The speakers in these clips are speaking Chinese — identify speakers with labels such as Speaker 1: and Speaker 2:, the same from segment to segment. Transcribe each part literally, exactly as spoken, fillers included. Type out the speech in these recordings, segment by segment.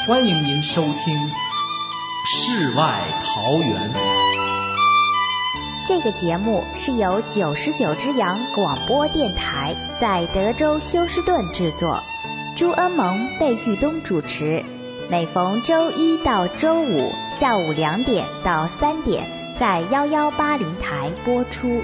Speaker 1: 欢迎您收听《世外桃源》。
Speaker 2: 这个节目是由九十九只羊广播电台在德州休斯顿制作，朱恩蒙、贝玉东主持，每逢周一到周五下午两点到三点在幺幺八零台播出。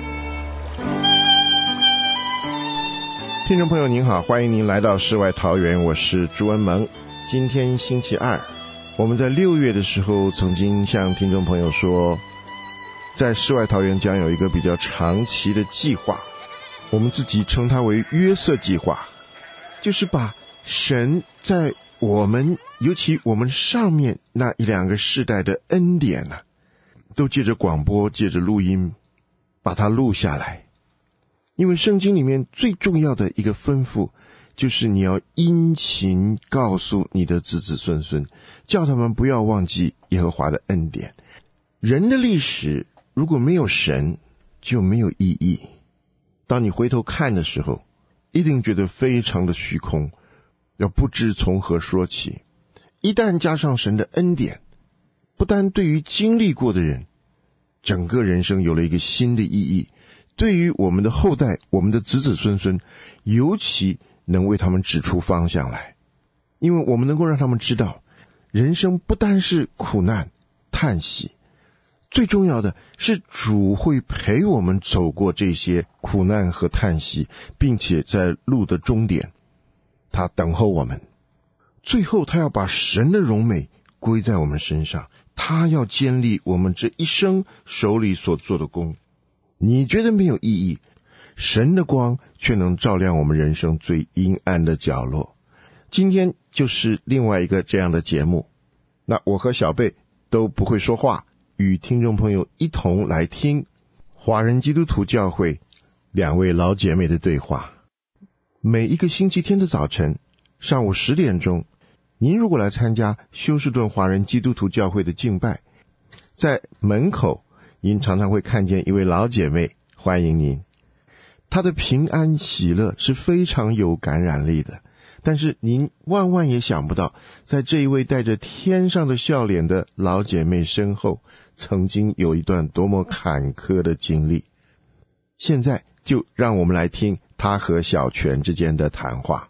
Speaker 3: 听众朋友您好，欢迎您来到世外桃源，我是朱恩蒙。今天星期二，我们在六月的时候曾经向听众朋友说，在世外桃源将有一个比较长期的计划，我们自己称它为约瑟计划，就是把神在我们尤其我们上面那一两个世代的恩典呢、啊，都借着广播借着录音把它录下来。因为圣经里面最重要的一个吩咐就是你要殷勤告诉你的子子孙孙，叫他们不要忘记耶和华的恩典。人的历史如果没有神就没有意义，当你回头看的时候一定觉得非常的虚空，要不知从何说起。一旦加上神的恩典，不但对于经历过的人整个人生有了一个新的意义，对于我们的后代我们的子子孙孙尤其能为他们指出方向来。因为我们能够让他们知道人生不单是苦难叹息，最重要的是主会陪我们走过这些苦难和叹息，并且在路的终点他等候我们，最后他要把神的荣美归在我们身上，他要建立我们这一生手里所做的工。你觉得没有意义，神的光却能照亮我们人生最阴暗的角落。今天就是另外一个这样的节目，那我和小贝都不会说话，与听众朋友一同来听华人基督徒教会两位老姐妹的对话。每一个星期天的早晨上午十点钟，您如果来参加休斯顿华人基督徒教会的敬拜，在门口您常常会看见一位老姐妹欢迎您，她的平安喜乐是非常有感染力的。但是您万万也想不到，在这一位带着天上的笑脸的老姐妹身后曾经有一段多么坎坷的经历。现在就让我们来听她和小泉之间的谈话。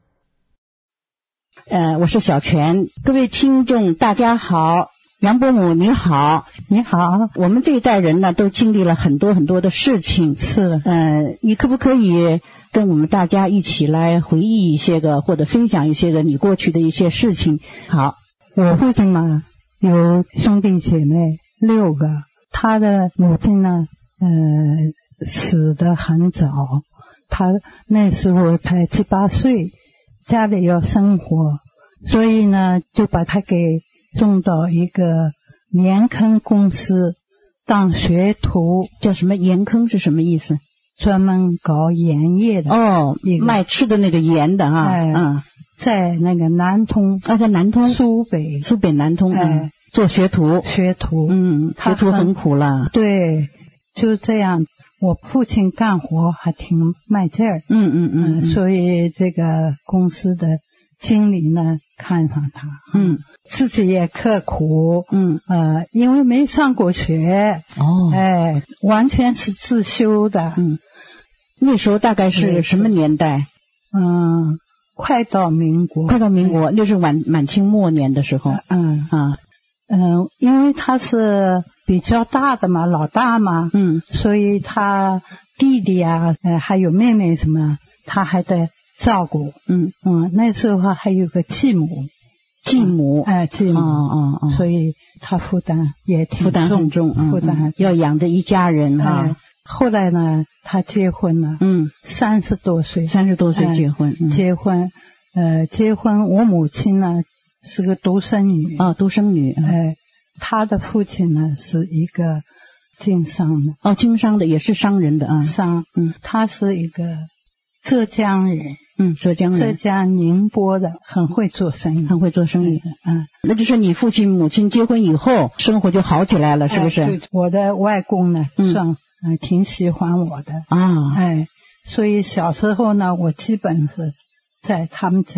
Speaker 4: 呃，我是小泉，各位听众大家好，杨伯母你好。你好。我们这一代人呢都经历了很多很多的事情，是呃，你可不可以跟我们大家一起来回忆一些个，或者分享一些个你过去的一些事情？好。
Speaker 5: 我父亲呢有兄弟姐妹六个，他的母亲呢呃死得很早，他那时候才七八岁，家里要生活，所以呢就把他给送到一个盐坑公司当学徒。
Speaker 4: 叫什么盐坑是什么意思？
Speaker 5: 专门搞盐业的。
Speaker 4: 哦，卖吃的那个盐的啊。
Speaker 5: 哎，
Speaker 4: 嗯，
Speaker 5: 在那个南通。
Speaker 4: 啊，在南通。
Speaker 5: 苏北。
Speaker 4: 苏北南通。
Speaker 5: 哎，
Speaker 4: 嗯，做学徒。
Speaker 5: 学徒。
Speaker 4: 嗯，学徒很苦了。
Speaker 5: 对，就这样。我父亲干活还挺卖劲儿。
Speaker 4: 嗯嗯嗯，
Speaker 5: 所以这个公司的经理呢看上他。
Speaker 4: 嗯，
Speaker 5: 自己也刻苦。
Speaker 4: 嗯
Speaker 5: 呃，因为没上过学。
Speaker 4: 哦。
Speaker 5: 哎，完全是自修的。
Speaker 4: 嗯，那时候大概是什么年代？
Speaker 5: 嗯，快到民国。
Speaker 4: 快到民国，那是晚满清末年的时候。
Speaker 5: 嗯
Speaker 4: 啊，
Speaker 5: 嗯，因为他是比较大的嘛，老大嘛。
Speaker 4: 嗯，
Speaker 5: 所以他弟弟啊，呃，还有妹妹什么，他还得照顾。
Speaker 4: 嗯
Speaker 5: 嗯，那时候还有个继母。
Speaker 4: 继母。
Speaker 5: 哎、呃，继母。
Speaker 4: 哦哦哦。
Speaker 5: 所以他负担也挺重。
Speaker 4: 负担很重。嗯、
Speaker 5: 负担
Speaker 4: 要养着一家人啊。
Speaker 5: 哎，后来呢，他结婚了。
Speaker 4: 嗯，
Speaker 5: 三十多岁。
Speaker 4: 三十多岁结婚。
Speaker 5: 哎
Speaker 4: 嗯、
Speaker 5: 结婚，呃，结婚。我母亲呢是个独生女。
Speaker 4: 啊，独生女。
Speaker 5: 哎，他的父亲呢是一个经商的。
Speaker 4: 哦，经商的也是商人的啊。
Speaker 5: 商。
Speaker 4: 嗯，
Speaker 5: 他是一个浙江人。
Speaker 4: 嗯，浙江人。
Speaker 5: 浙江宁波的，很会做生意。
Speaker 4: 很会做生意。
Speaker 5: 嗯，
Speaker 4: 那就是你父亲母亲结婚以后，生活就好起来了，是不是？
Speaker 5: 哎、对，我的外公呢，
Speaker 4: 嗯、
Speaker 5: 算嗯、呃、挺喜欢我的
Speaker 4: 啊。
Speaker 5: 哎，所以小时候呢，我基本是在他们家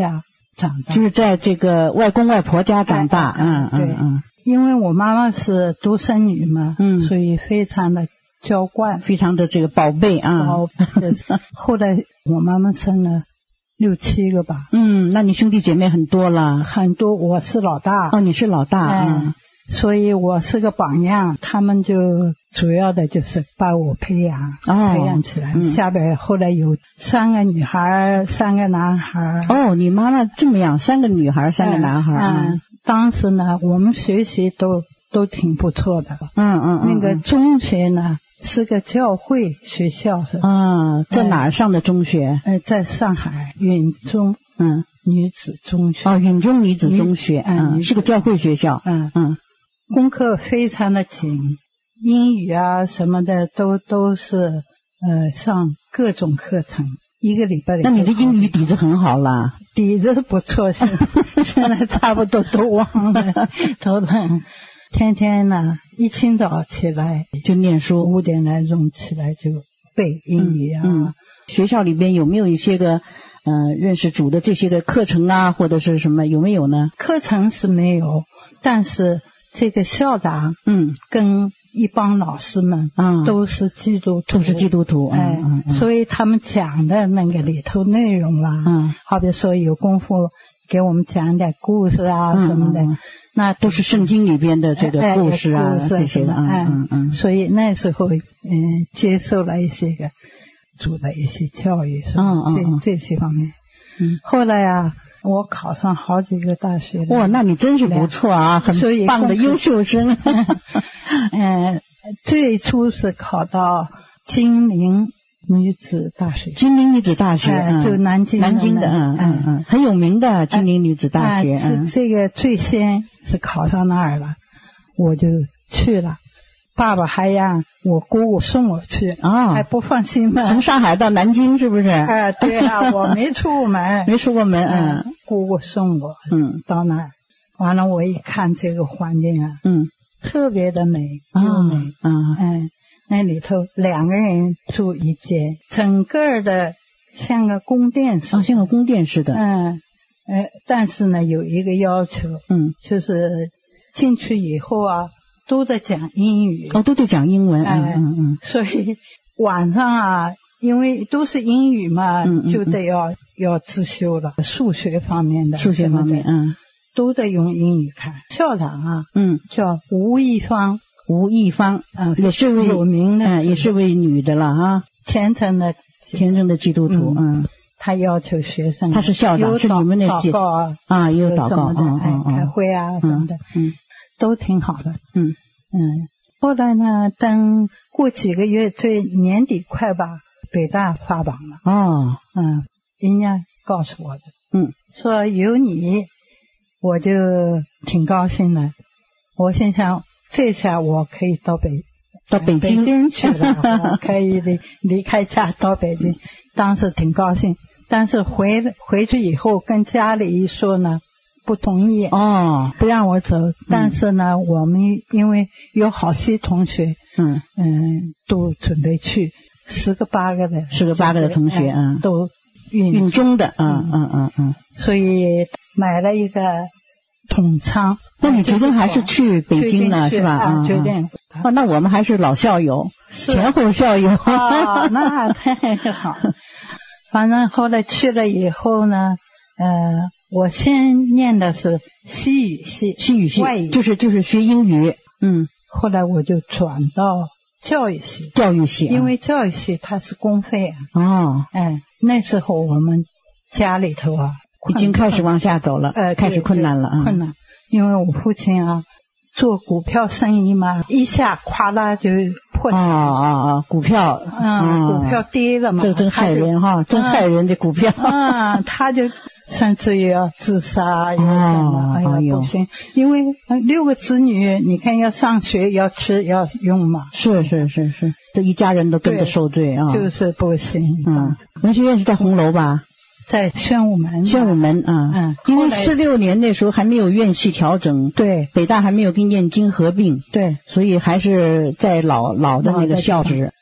Speaker 5: 长大，
Speaker 4: 就是在这个外公外婆家长大。
Speaker 5: 哎哎哎
Speaker 4: 嗯嗯嗯，
Speaker 5: 因为我妈妈是独生女嘛，
Speaker 4: 嗯，
Speaker 5: 所以非常的娇惯，
Speaker 4: 非常的这个宝贝啊。
Speaker 5: 宝就是后来我妈妈生了六七个吧。
Speaker 4: 嗯，那你兄弟姐妹很多了。
Speaker 5: 很多，我是老大。
Speaker 4: 哦，你是老大。
Speaker 5: 哎、
Speaker 4: 嗯，
Speaker 5: 所以我是个榜样，他们就主要的就是把我培养、
Speaker 4: 哦、
Speaker 5: 培养起来。
Speaker 4: 嗯、
Speaker 5: 下边后来有三个女孩，三个男孩。
Speaker 4: 哦，你妈妈这么样，三个女孩，三个男孩。
Speaker 5: 嗯，嗯当时呢，我们学习都都挺不错的。
Speaker 4: 嗯嗯嗯。
Speaker 5: 那个中学呢是个教会学校是。
Speaker 4: 啊，在哪儿上的中学？
Speaker 5: 呃，在上海允中。
Speaker 4: 嗯。
Speaker 5: 女子中学。
Speaker 4: 哦，允中女子中学。
Speaker 5: 嗯，
Speaker 4: 嗯，是个教会学校。
Speaker 5: 嗯
Speaker 4: 嗯。
Speaker 5: 功课非常的紧，英语啊什么的都都是呃上各种课程，一个礼拜里。
Speaker 4: 那你的英语底子很好啦？
Speaker 5: 底子不错，现在现在差不多都忘了，都很天天呢一清早起来
Speaker 4: 就念书，
Speaker 5: 五点来钟起来就背英语啊。
Speaker 4: 嗯嗯、学校里边有没有一些个呃认识主的这些个课程啊，或者是什么有没有呢？
Speaker 5: 课程是没有，但是这个校长
Speaker 4: 嗯
Speaker 5: 跟一帮老师们
Speaker 4: 嗯
Speaker 5: 都是基督徒，
Speaker 4: 都是基督徒。
Speaker 5: 哎、
Speaker 4: 嗯嗯、
Speaker 5: 所以他们讲的那个里头内容啊，
Speaker 4: 嗯，
Speaker 5: 好比说有功夫给我们讲点故事啊什么的，
Speaker 4: 嗯嗯、
Speaker 5: 那
Speaker 4: 都是圣经里边的这个故事啊、
Speaker 5: 哎、
Speaker 4: 这些的。嗯
Speaker 5: 嗯
Speaker 4: 嗯。
Speaker 5: 所以那时候嗯、呃、接受了一些个主的一些教育，是吧？
Speaker 4: 嗯嗯嗯
Speaker 5: 这这些方面。
Speaker 4: 嗯。
Speaker 5: 后来啊，我考上好几个大学。
Speaker 4: 哇，那你真是不错啊，很棒的优秀生。
Speaker 5: 嗯，最初是考到金陵女子大学。
Speaker 4: 金陵女子大学，
Speaker 5: 哎、
Speaker 4: 嗯、
Speaker 5: 就南京
Speaker 4: 南京的，嗯嗯嗯，很有名的金陵女子大学。
Speaker 5: 哎、
Speaker 4: 嗯，
Speaker 5: 这个最先是考上那儿了，我就去了。爸爸还让我姑姑送我去，
Speaker 4: 哦，
Speaker 5: 还不放心嘛。
Speaker 4: 从上海到南京是不是？
Speaker 5: 哎、呃，对啊，我没出过门，
Speaker 4: 没出过门，嗯，
Speaker 5: 姑姑送我，
Speaker 4: 嗯，
Speaker 5: 到那儿，完了我一看这个环境啊，
Speaker 4: 嗯，
Speaker 5: 特别的美，优美，
Speaker 4: 嗯
Speaker 5: 嗯，那里头两个人住一间，整个的像个宫殿似的，
Speaker 4: 哦，像个宫殿似的，
Speaker 5: 嗯，呃，但是呢有一个要求，
Speaker 4: 嗯，
Speaker 5: 就是进去以后啊。都在讲英语
Speaker 4: 哦，都在讲英文，
Speaker 5: 哎、
Speaker 4: 嗯嗯嗯，
Speaker 5: 所以晚上啊，因为都是英语嘛，
Speaker 4: 嗯嗯嗯
Speaker 5: 就得要要自修了，数学方面的，
Speaker 4: 数学方面，嗯，
Speaker 5: 都得用英语看。校长啊，
Speaker 4: 嗯，
Speaker 5: 叫吴一芳，
Speaker 4: 吴一芳，
Speaker 5: 嗯，
Speaker 4: 也是位
Speaker 5: 有名的，
Speaker 4: 嗯，也是位女的了啊，
Speaker 5: 虔诚的
Speaker 4: 虔诚的基督徒，嗯，
Speaker 5: 他要求学生，
Speaker 4: 他是校长，是你们那
Speaker 5: 祷告啊，
Speaker 4: 啊，有祷告，
Speaker 5: 嗯
Speaker 4: 嗯
Speaker 5: 嗯，开会啊什么的，
Speaker 4: 嗯，
Speaker 5: 都挺好的，
Speaker 4: 嗯。
Speaker 5: 嗯，后来呢，等过几个月，这年底快吧，北大发榜了。
Speaker 4: 哦，
Speaker 5: 嗯，人家告诉我的，
Speaker 4: 嗯，
Speaker 5: 说有你，我就挺高兴的。我心想，这下我可以到北
Speaker 4: 到北京,
Speaker 5: 北京去了，我可以离离开家到北京。当时挺高兴，但是回回去以后跟家里一说呢。不同意
Speaker 4: 哦，
Speaker 5: 不让我走。嗯、但是呢，我们因为有好些同学，
Speaker 4: 嗯
Speaker 5: 嗯，都准备去，十个八个的，
Speaker 4: 十个八个的同学，嗯，
Speaker 5: 都允
Speaker 4: 允中的，嗯嗯嗯嗯，
Speaker 5: 所以买了一个统仓。
Speaker 4: 那你决定还是去北京了，是吧？
Speaker 5: 啊，决定。
Speaker 4: 哦，那我们还是老校友，前后校友。
Speaker 5: 啊，那太好。反正后来去了以后呢，呃。我先念的是西语系，
Speaker 4: 西语系，
Speaker 5: 外语
Speaker 4: 就是就是学英语，嗯。
Speaker 5: 后来我就转到教育系，
Speaker 4: 教育系，
Speaker 5: 因为教育系它是公费啊。
Speaker 4: 哦，
Speaker 5: 哎，那时候我们家里头啊，
Speaker 4: 已经开始往下走了，
Speaker 5: 呃，
Speaker 4: 开始困难了，嗯、
Speaker 5: 困难。因为我父亲啊，做股票生意嘛，一下咵啦就破产。
Speaker 4: 哦哦哦，股票，
Speaker 5: 嗯，股票跌了嘛，
Speaker 4: 这真害人哈，真害人这股票。
Speaker 5: 啊，他就。甚至于要自杀，要什么？哎呀，不行！因为六个子女，你看要上学，要吃，要用嘛。
Speaker 4: 是是是是，这一家人都跟着受罪啊，
Speaker 5: 就是不行。
Speaker 4: 嗯，文学院是在红楼吧？
Speaker 5: 在宣武门。
Speaker 4: 宣武门啊，
Speaker 5: 嗯，
Speaker 4: 因为四六年那时候还没有院系调整，
Speaker 5: 对，
Speaker 4: 北大还没有跟燕京合并，
Speaker 5: 对，
Speaker 4: 所以还是在老老的那个校址。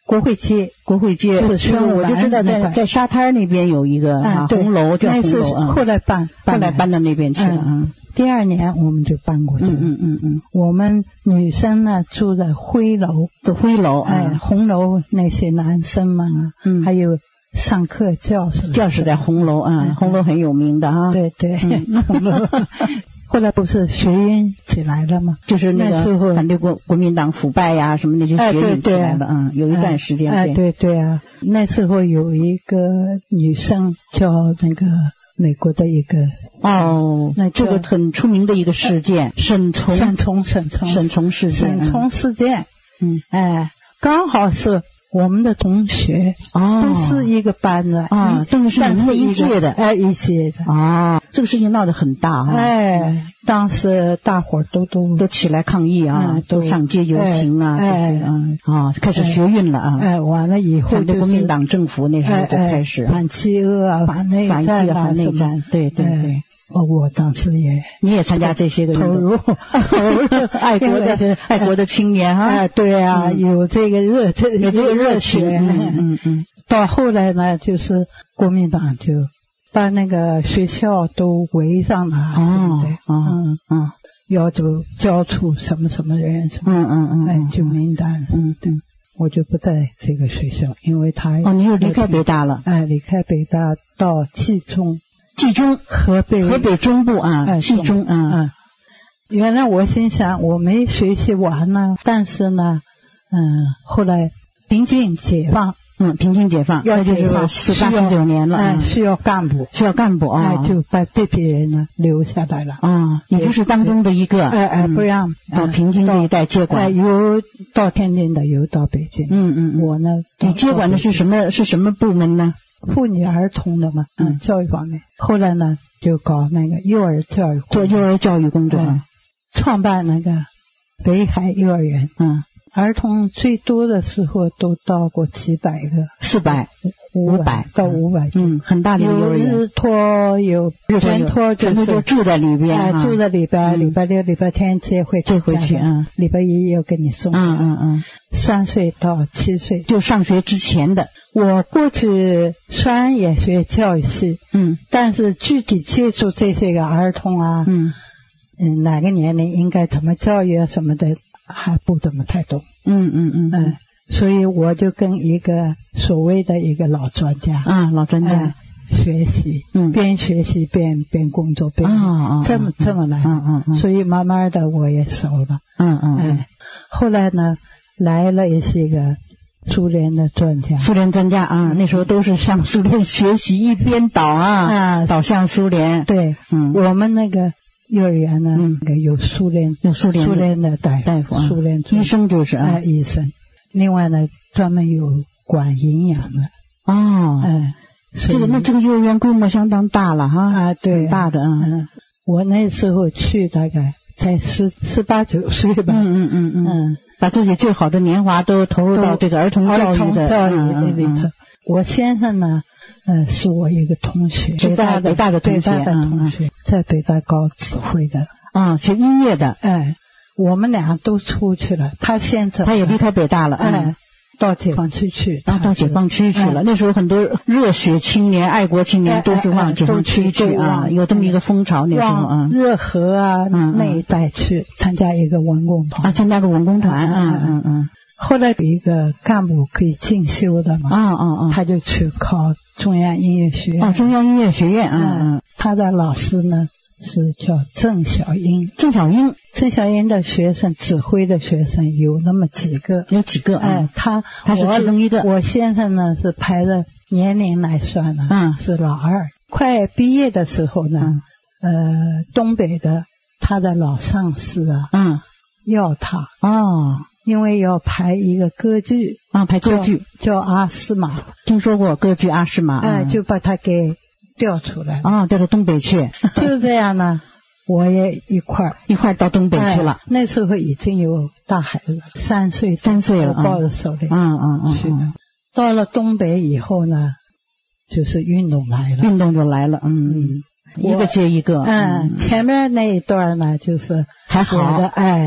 Speaker 5: 国会街，
Speaker 4: 国会街，
Speaker 5: 就是宣武
Speaker 4: 我就知道在在沙滩那边有一个啊红楼，叫红楼啊。
Speaker 5: 后来搬，
Speaker 4: 后来搬到那边去了。嗯，
Speaker 5: 第二年我们就搬过去了。
Speaker 4: 嗯嗯嗯，
Speaker 5: 我们女生呢住在灰楼，
Speaker 4: 住灰楼，
Speaker 5: 哎，红楼那些男生们啊，嗯，还有上课教室，
Speaker 4: 教室在红楼啊，红楼很有名的啊。
Speaker 5: 对对，红楼。后来不是学运起来了吗？
Speaker 4: 就是那个反对国国民党腐败呀、啊，什么那些学运起来了，嗯、哎，有一段时间。
Speaker 5: 哎，对对啊，那时候有一个女生叫那个美国的一个
Speaker 4: 哦，那这个很出名的一个事件，沈从
Speaker 5: 沈从沈从
Speaker 4: 沈从事件，
Speaker 5: 沈从事件，
Speaker 4: 嗯，
Speaker 5: 哎，刚好是我们的同学，
Speaker 4: 哦，
Speaker 5: 都是一个班的
Speaker 4: 啊，都是你们一届的，
Speaker 5: 哎，一届的
Speaker 4: 啊，这个事情闹得很大啊，
Speaker 5: 哎，当时大伙儿都都
Speaker 4: 都起来抗议啊，
Speaker 5: 嗯、
Speaker 4: 都上街游行啊，
Speaker 5: 哎，
Speaker 4: 嗯啊，开始学运了啊，
Speaker 5: 哎，完了以后
Speaker 4: 就是国民党政府那时候就开始
Speaker 5: 反饥饿啊，反内战啊，
Speaker 4: 反内战，对对对。
Speaker 5: 哦，我当时也，
Speaker 4: 你也参加这些个
Speaker 5: 投入，投入
Speaker 4: 爱国的爱国的青年哈，
Speaker 5: 哎，对啊，嗯、有这个热，
Speaker 4: 有这个热情，
Speaker 5: 嗯嗯嗯。到后来呢，就是国民党就把那个学校都围上了，
Speaker 4: 哦，
Speaker 5: 对，
Speaker 4: 嗯嗯，
Speaker 5: 要求交出什么什么人，什么，
Speaker 4: 嗯嗯嗯，
Speaker 5: 哎，就名单，
Speaker 4: 嗯对。
Speaker 5: 我就不在这个学校，因为他
Speaker 4: 哦，你又离开北大了，
Speaker 5: 哎，离开北大到冀中。
Speaker 4: 冀中，
Speaker 5: 河北
Speaker 4: 河北中部啊，冀中啊、
Speaker 5: 嗯。原来我心想我没学习完呢，但是呢，嗯，后来平津解放，
Speaker 4: 嗯，平津解放，
Speaker 5: 要
Speaker 4: 就是十八十九年了，
Speaker 5: 哎，需要干部，
Speaker 4: 需要干部啊，
Speaker 5: 哎，就把这批人呢留下来了
Speaker 4: 啊，你就是当中的一个，
Speaker 5: 哎哎，不让
Speaker 4: 到平津这一带接管，
Speaker 5: 哎，有到天津的，有到北京，
Speaker 4: 嗯嗯，
Speaker 5: 我呢，
Speaker 4: 你接管的是什么是什么部门呢？
Speaker 5: 妇女儿童的嘛，嗯，教育方面。后来呢，就搞那个幼儿教育，
Speaker 4: 做幼儿教育工作，
Speaker 5: 嗯、创办那个北海幼儿园，
Speaker 4: 嗯，
Speaker 5: 儿童最多的时候都到过几百个，
Speaker 4: 四百、
Speaker 5: 五百到五百，
Speaker 4: 嗯，很大的幼儿园。
Speaker 5: 有日托，有全托，
Speaker 4: 全托就住在里边，
Speaker 5: 哎，住在里边，礼拜六、礼拜天接回
Speaker 4: 接回去，嗯，
Speaker 5: 礼拜一要给你送，
Speaker 4: 嗯嗯嗯，
Speaker 5: 三岁到七岁，
Speaker 4: 就上学之前的。
Speaker 5: 我过去虽然也学教育系，
Speaker 4: 嗯，
Speaker 5: 但是具体接触这些个儿童啊，
Speaker 4: 嗯
Speaker 5: 嗯，哪个年龄应该怎么教育啊什么的，还不怎么太懂，
Speaker 4: 嗯嗯嗯
Speaker 5: 嗯，所以我就跟一个所谓的一个老专家
Speaker 4: 啊，老专家、
Speaker 5: 呃、学习，
Speaker 4: 嗯，
Speaker 5: 边学习边边工作边
Speaker 4: 啊，
Speaker 5: 这么这么来，
Speaker 4: 嗯嗯嗯，
Speaker 5: 所以慢慢的我也熟了，
Speaker 4: 嗯嗯
Speaker 5: 嗯，后来呢来了一些个。苏联的专家，
Speaker 4: 苏联专家啊，那时候都是向苏联学习，一边倒啊，
Speaker 5: 啊，
Speaker 4: 倒向苏联。
Speaker 5: 对，
Speaker 4: 嗯，
Speaker 5: 我们那个幼儿园呢，
Speaker 4: 嗯，
Speaker 5: 那个有苏联，
Speaker 4: 有苏联
Speaker 5: 苏联的大
Speaker 4: 大夫，
Speaker 5: 苏联
Speaker 4: 医生就是啊，
Speaker 5: 啊医生。另外呢，专门有管营养的。
Speaker 4: 哦，
Speaker 5: 哎，
Speaker 4: 这个那这个幼儿园规模相当大了哈，
Speaker 5: 啊，对，
Speaker 4: 很大的啊。
Speaker 5: 嗯，我那时候去大概才十十八九岁吧。
Speaker 4: 嗯嗯嗯嗯。嗯把自己最好的年华都投入到这个儿童教育的
Speaker 5: 教育里头。嗯嗯、我先生呢，呃，是我一个同学，
Speaker 4: 北大北大的同学，
Speaker 5: 北大的同学，
Speaker 4: 嗯、
Speaker 5: 在北大搞指挥的，
Speaker 4: 啊，学音乐的。
Speaker 5: 哎，我们俩都出去了，他先走，
Speaker 4: 他也离开北大了，
Speaker 5: 哎，到解放区去，
Speaker 4: 啊，到解放区去了。哎、那时候很多热血青年、爱国青年都是往解放区去啊，有这么一个风潮。那时候啊，
Speaker 5: 热河啊、嗯、那一带去参加一个文工团
Speaker 4: 啊，参加个文工团，嗯嗯嗯。
Speaker 5: 后来有一个干部可以进修的嘛，
Speaker 4: 啊啊啊，
Speaker 5: 他就去考中央音乐学院。
Speaker 4: 哦，中央音乐学院，嗯嗯。
Speaker 5: 他的老师呢是叫郑小英，
Speaker 4: 郑小英，
Speaker 5: 郑小英的学生，指挥的学生有那么几个，
Speaker 4: 有几个，
Speaker 5: 哎，他
Speaker 4: 他是其中一个。
Speaker 5: 我先生呢是排着年龄来算呢，
Speaker 4: 嗯，
Speaker 5: 是老二。快毕业的时候呢，
Speaker 4: 嗯、
Speaker 5: 呃，东北的他的老上司啊，
Speaker 4: 嗯，
Speaker 5: 要他
Speaker 4: 哦。
Speaker 5: 因为要排一个歌剧
Speaker 4: 啊，排歌剧
Speaker 5: 叫阿诗玛，
Speaker 4: 听说过歌剧阿诗玛，
Speaker 5: 哎、嗯，就把他给调出来
Speaker 4: 啊，调到东北去。
Speaker 5: 就这样呢，我也一块儿
Speaker 4: 一块儿到东北去了、
Speaker 5: 哎。那时候已经有大孩子了，三岁
Speaker 4: 三岁了，
Speaker 5: 我抱着手里，
Speaker 4: 嗯嗯嗯，
Speaker 5: 去的。到了东北以后呢，就是运动来了，
Speaker 4: 运动就来了，嗯嗯，一个接一个。
Speaker 5: 嗯，前面那一段呢，就是
Speaker 4: 还好
Speaker 5: 的，哎。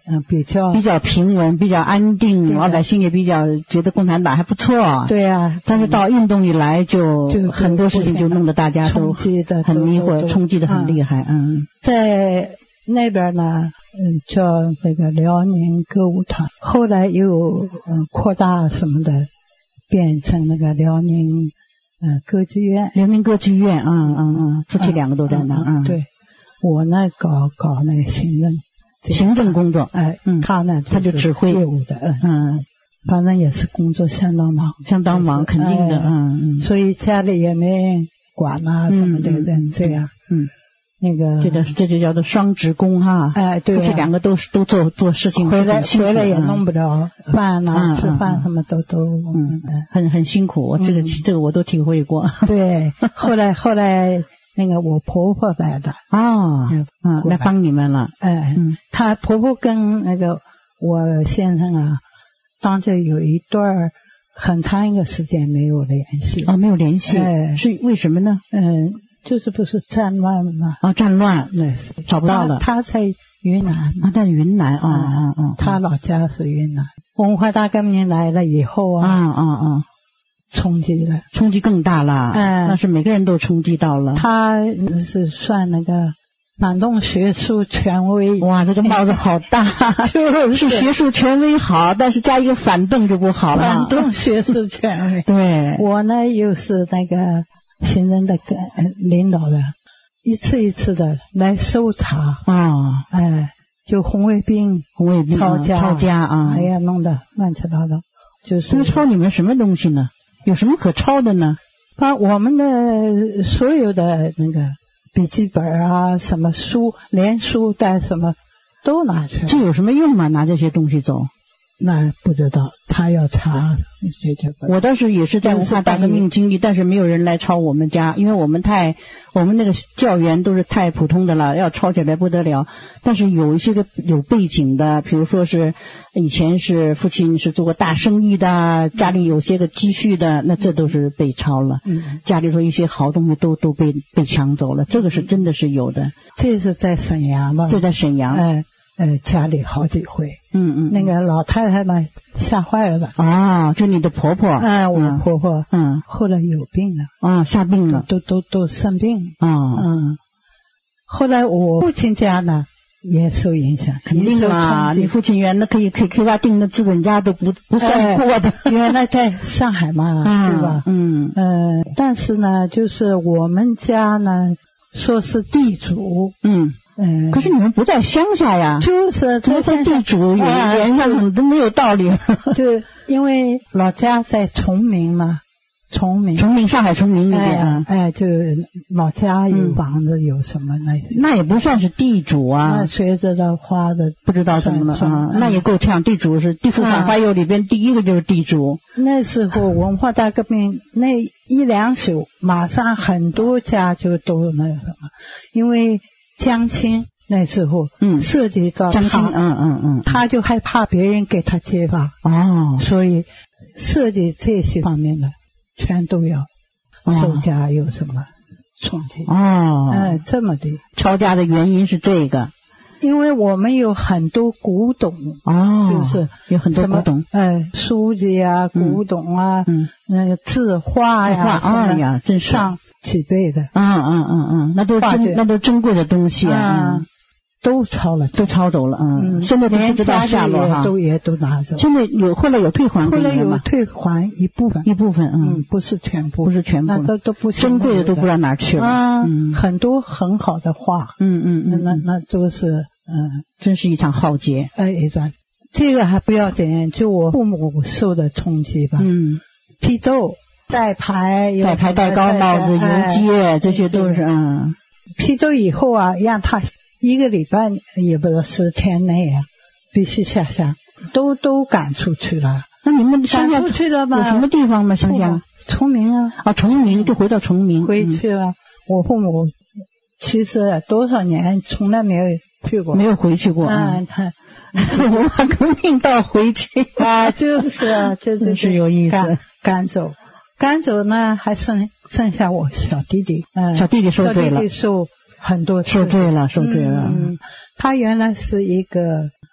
Speaker 5: 嗯、呃、比较
Speaker 4: 比较平稳，比较安定，老百姓也比较觉得共产党还不错。
Speaker 5: 对啊，
Speaker 4: 但是到运动一来就，就很多事情就弄得大家都很迷惑，冲击的很厉害。嗯，
Speaker 5: 在那边呢，嗯，叫这个辽宁歌舞团，后来又嗯扩大什么的，变成那个辽宁嗯歌剧院，
Speaker 4: 辽宁歌剧院，嗯嗯嗯，夫妻两个都在那。嗯，
Speaker 5: 对，我呢搞搞那个行政。
Speaker 4: 行政工作，
Speaker 5: 哎，嗯，他呢，
Speaker 4: 他就指挥
Speaker 5: 业务的，嗯，反正也是工作相当忙，
Speaker 4: 相当忙，肯定的，嗯嗯，
Speaker 5: 所以家里也没人管啊什么的，这样，
Speaker 4: 嗯，
Speaker 5: 那个，
Speaker 4: 这个这就叫做双职工哈，
Speaker 5: 哎，对，
Speaker 4: 这两个都是都做做事情，
Speaker 5: 回来回来也弄不了饭啊，吃饭什么都都，
Speaker 4: 嗯，很很辛苦，我这个这个我都体会过，
Speaker 5: 对，后来后来。那个我婆婆来的
Speaker 4: 啊，嗯，来帮你们了，
Speaker 5: 哎，嗯，她婆婆跟那个我先生啊，当时有一段很长一个时间没有联系，
Speaker 4: 哦，没有联系，
Speaker 5: 哎，
Speaker 4: 是为什么呢？
Speaker 5: 嗯，就是不是战乱嘛，
Speaker 4: 啊，战乱，
Speaker 5: 那
Speaker 4: 找不到了。
Speaker 5: 她在云南，
Speaker 4: 啊，在云南，啊啊啊，
Speaker 5: 她老家是云南。文化大革命来了以后啊，
Speaker 4: 啊啊啊。
Speaker 5: 冲击了，
Speaker 4: 冲击更大了，
Speaker 5: 嗯，
Speaker 4: 那是每个人都冲击到了。
Speaker 5: 他是算那个反动学术权威，
Speaker 4: 哇，这个帽子好大，
Speaker 5: 就是
Speaker 4: 学术权威好，但是加一个反动就不好了。
Speaker 5: 反动学术权威，
Speaker 4: 对，
Speaker 5: 我呢又是那个行政的领导的，一次一次的来搜查
Speaker 4: 啊，
Speaker 5: 哎，就红卫兵、
Speaker 4: 红卫兵
Speaker 5: 抄家、
Speaker 4: 抄家啊，
Speaker 5: 哎呀，弄得乱七八糟。就是
Speaker 4: 这个抄你们什么东西呢？有什么可抄的呢？
Speaker 5: 把我们的所有的那个笔记本啊，什么书、连书带什么都拿去了。
Speaker 4: 这有什么用吗？拿这些东西走？
Speaker 5: 那不知道，他要查。
Speaker 4: 我倒是也是在文化大革命经历，但是没有人来抄我们家，因为我们太我们那个教员都是太普通的了，要抄起来不得了。但是有一些个有背景的，比如说是以前是父亲是做过大生意的，家里有些个积蓄的，那这都是被抄了。
Speaker 5: 嗯，
Speaker 4: 家里头一些好东西都都被被抢走了，这个是真的是有的。
Speaker 5: 这是在沈阳吧？
Speaker 4: 就在沈阳。
Speaker 5: 哎。呃，家里好几回，
Speaker 4: 嗯嗯，
Speaker 5: 那个老太太呢吓坏了
Speaker 4: 啊，就你的婆婆，
Speaker 5: 哎，我婆婆，
Speaker 4: 嗯，
Speaker 5: 后来有病了，
Speaker 4: 啊，下病了，
Speaker 5: 都都都生病，
Speaker 4: 啊，
Speaker 5: 嗯，后来我父亲家呢也受影响，
Speaker 4: 肯定啦，你父亲原来可以可以给他定的资本家都不不算过的，
Speaker 5: 哎、原来在上海嘛，对吧？
Speaker 4: 嗯，
Speaker 5: 呃，但是呢，就是我们家呢说是地主，
Speaker 4: 嗯。
Speaker 5: 嗯，
Speaker 4: 可是你们不在乡下呀，
Speaker 5: 就是
Speaker 4: 在地主原上很都没有道理。
Speaker 5: 就因为老家在崇明嘛，崇明，
Speaker 4: 崇明上海崇明那边啊，
Speaker 5: 哎，就老家有房子，有什么那些，
Speaker 4: 那也不算是地主啊。
Speaker 5: 那随着的花的
Speaker 4: 不知道怎么了啊，那也够呛。地主是地富反花右里边第一个就是地主。
Speaker 5: 那时候文化大革命那一两宿，马上很多家就都那个什么，因为。江青那时候，嗯，涉及到
Speaker 4: 江青，嗯嗯嗯，
Speaker 5: 他就害怕别人给他揭发，
Speaker 4: 哦，
Speaker 5: 所以涉及这些方面的，全都要受家有什么冲击，
Speaker 4: 哦，
Speaker 5: 哎，这么的
Speaker 4: 抄家的原因是这个，
Speaker 5: 因为我们有很多古董，
Speaker 4: 哦，
Speaker 5: 就是
Speaker 4: 有很多古董，
Speaker 5: 哎，书籍啊，古董啊，
Speaker 4: 嗯，
Speaker 5: 那个字画呀，
Speaker 4: 哎呀，真是
Speaker 5: 上几倍的，
Speaker 4: 嗯嗯嗯嗯，那都珍那都珍贵的东西啊，
Speaker 5: 都抄了，
Speaker 4: 都抄走了，嗯，现在都不知道下落哈，
Speaker 5: 都也都拿走。
Speaker 4: 现在有后来有退还，
Speaker 5: 后来有退还一部分，
Speaker 4: 一部分，
Speaker 5: 嗯，不是全部，
Speaker 4: 不是全部，
Speaker 5: 那都都不
Speaker 4: 珍贵的都不知道哪去了，
Speaker 5: 啊，很多很好的画，
Speaker 4: 嗯嗯嗯，
Speaker 5: 那那都是，嗯，
Speaker 4: 真是一场浩劫，
Speaker 5: 哎，一场，这个还不要紧，就我父母受的冲击吧，
Speaker 4: 嗯，
Speaker 5: 批斗。带牌、
Speaker 4: 带牌、戴高帽子、游街，这些都是嗯。
Speaker 5: 批斗以后啊，让他一个礼拜也不知道十天内啊，必须下乡，都都赶出去了。
Speaker 4: 那你们乡下
Speaker 5: 出去了吗？
Speaker 4: 有什么地方吗？乡下？
Speaker 5: 崇明啊。
Speaker 4: 啊，崇明就回到崇明。
Speaker 5: 回去了。我父母其实多少年从来没有去过，
Speaker 4: 没有回去过。
Speaker 5: 嗯，他
Speaker 4: 文化革命到回去
Speaker 5: 啊，就是啊，这
Speaker 4: 真是有意思。
Speaker 5: 赶赶走。赶走呢，还剩剩下我小弟弟，嗯，
Speaker 4: 小弟弟受罪了，
Speaker 5: 小弟弟受很多次
Speaker 4: 受罪了，受罪了。
Speaker 5: 嗯，他原来是一个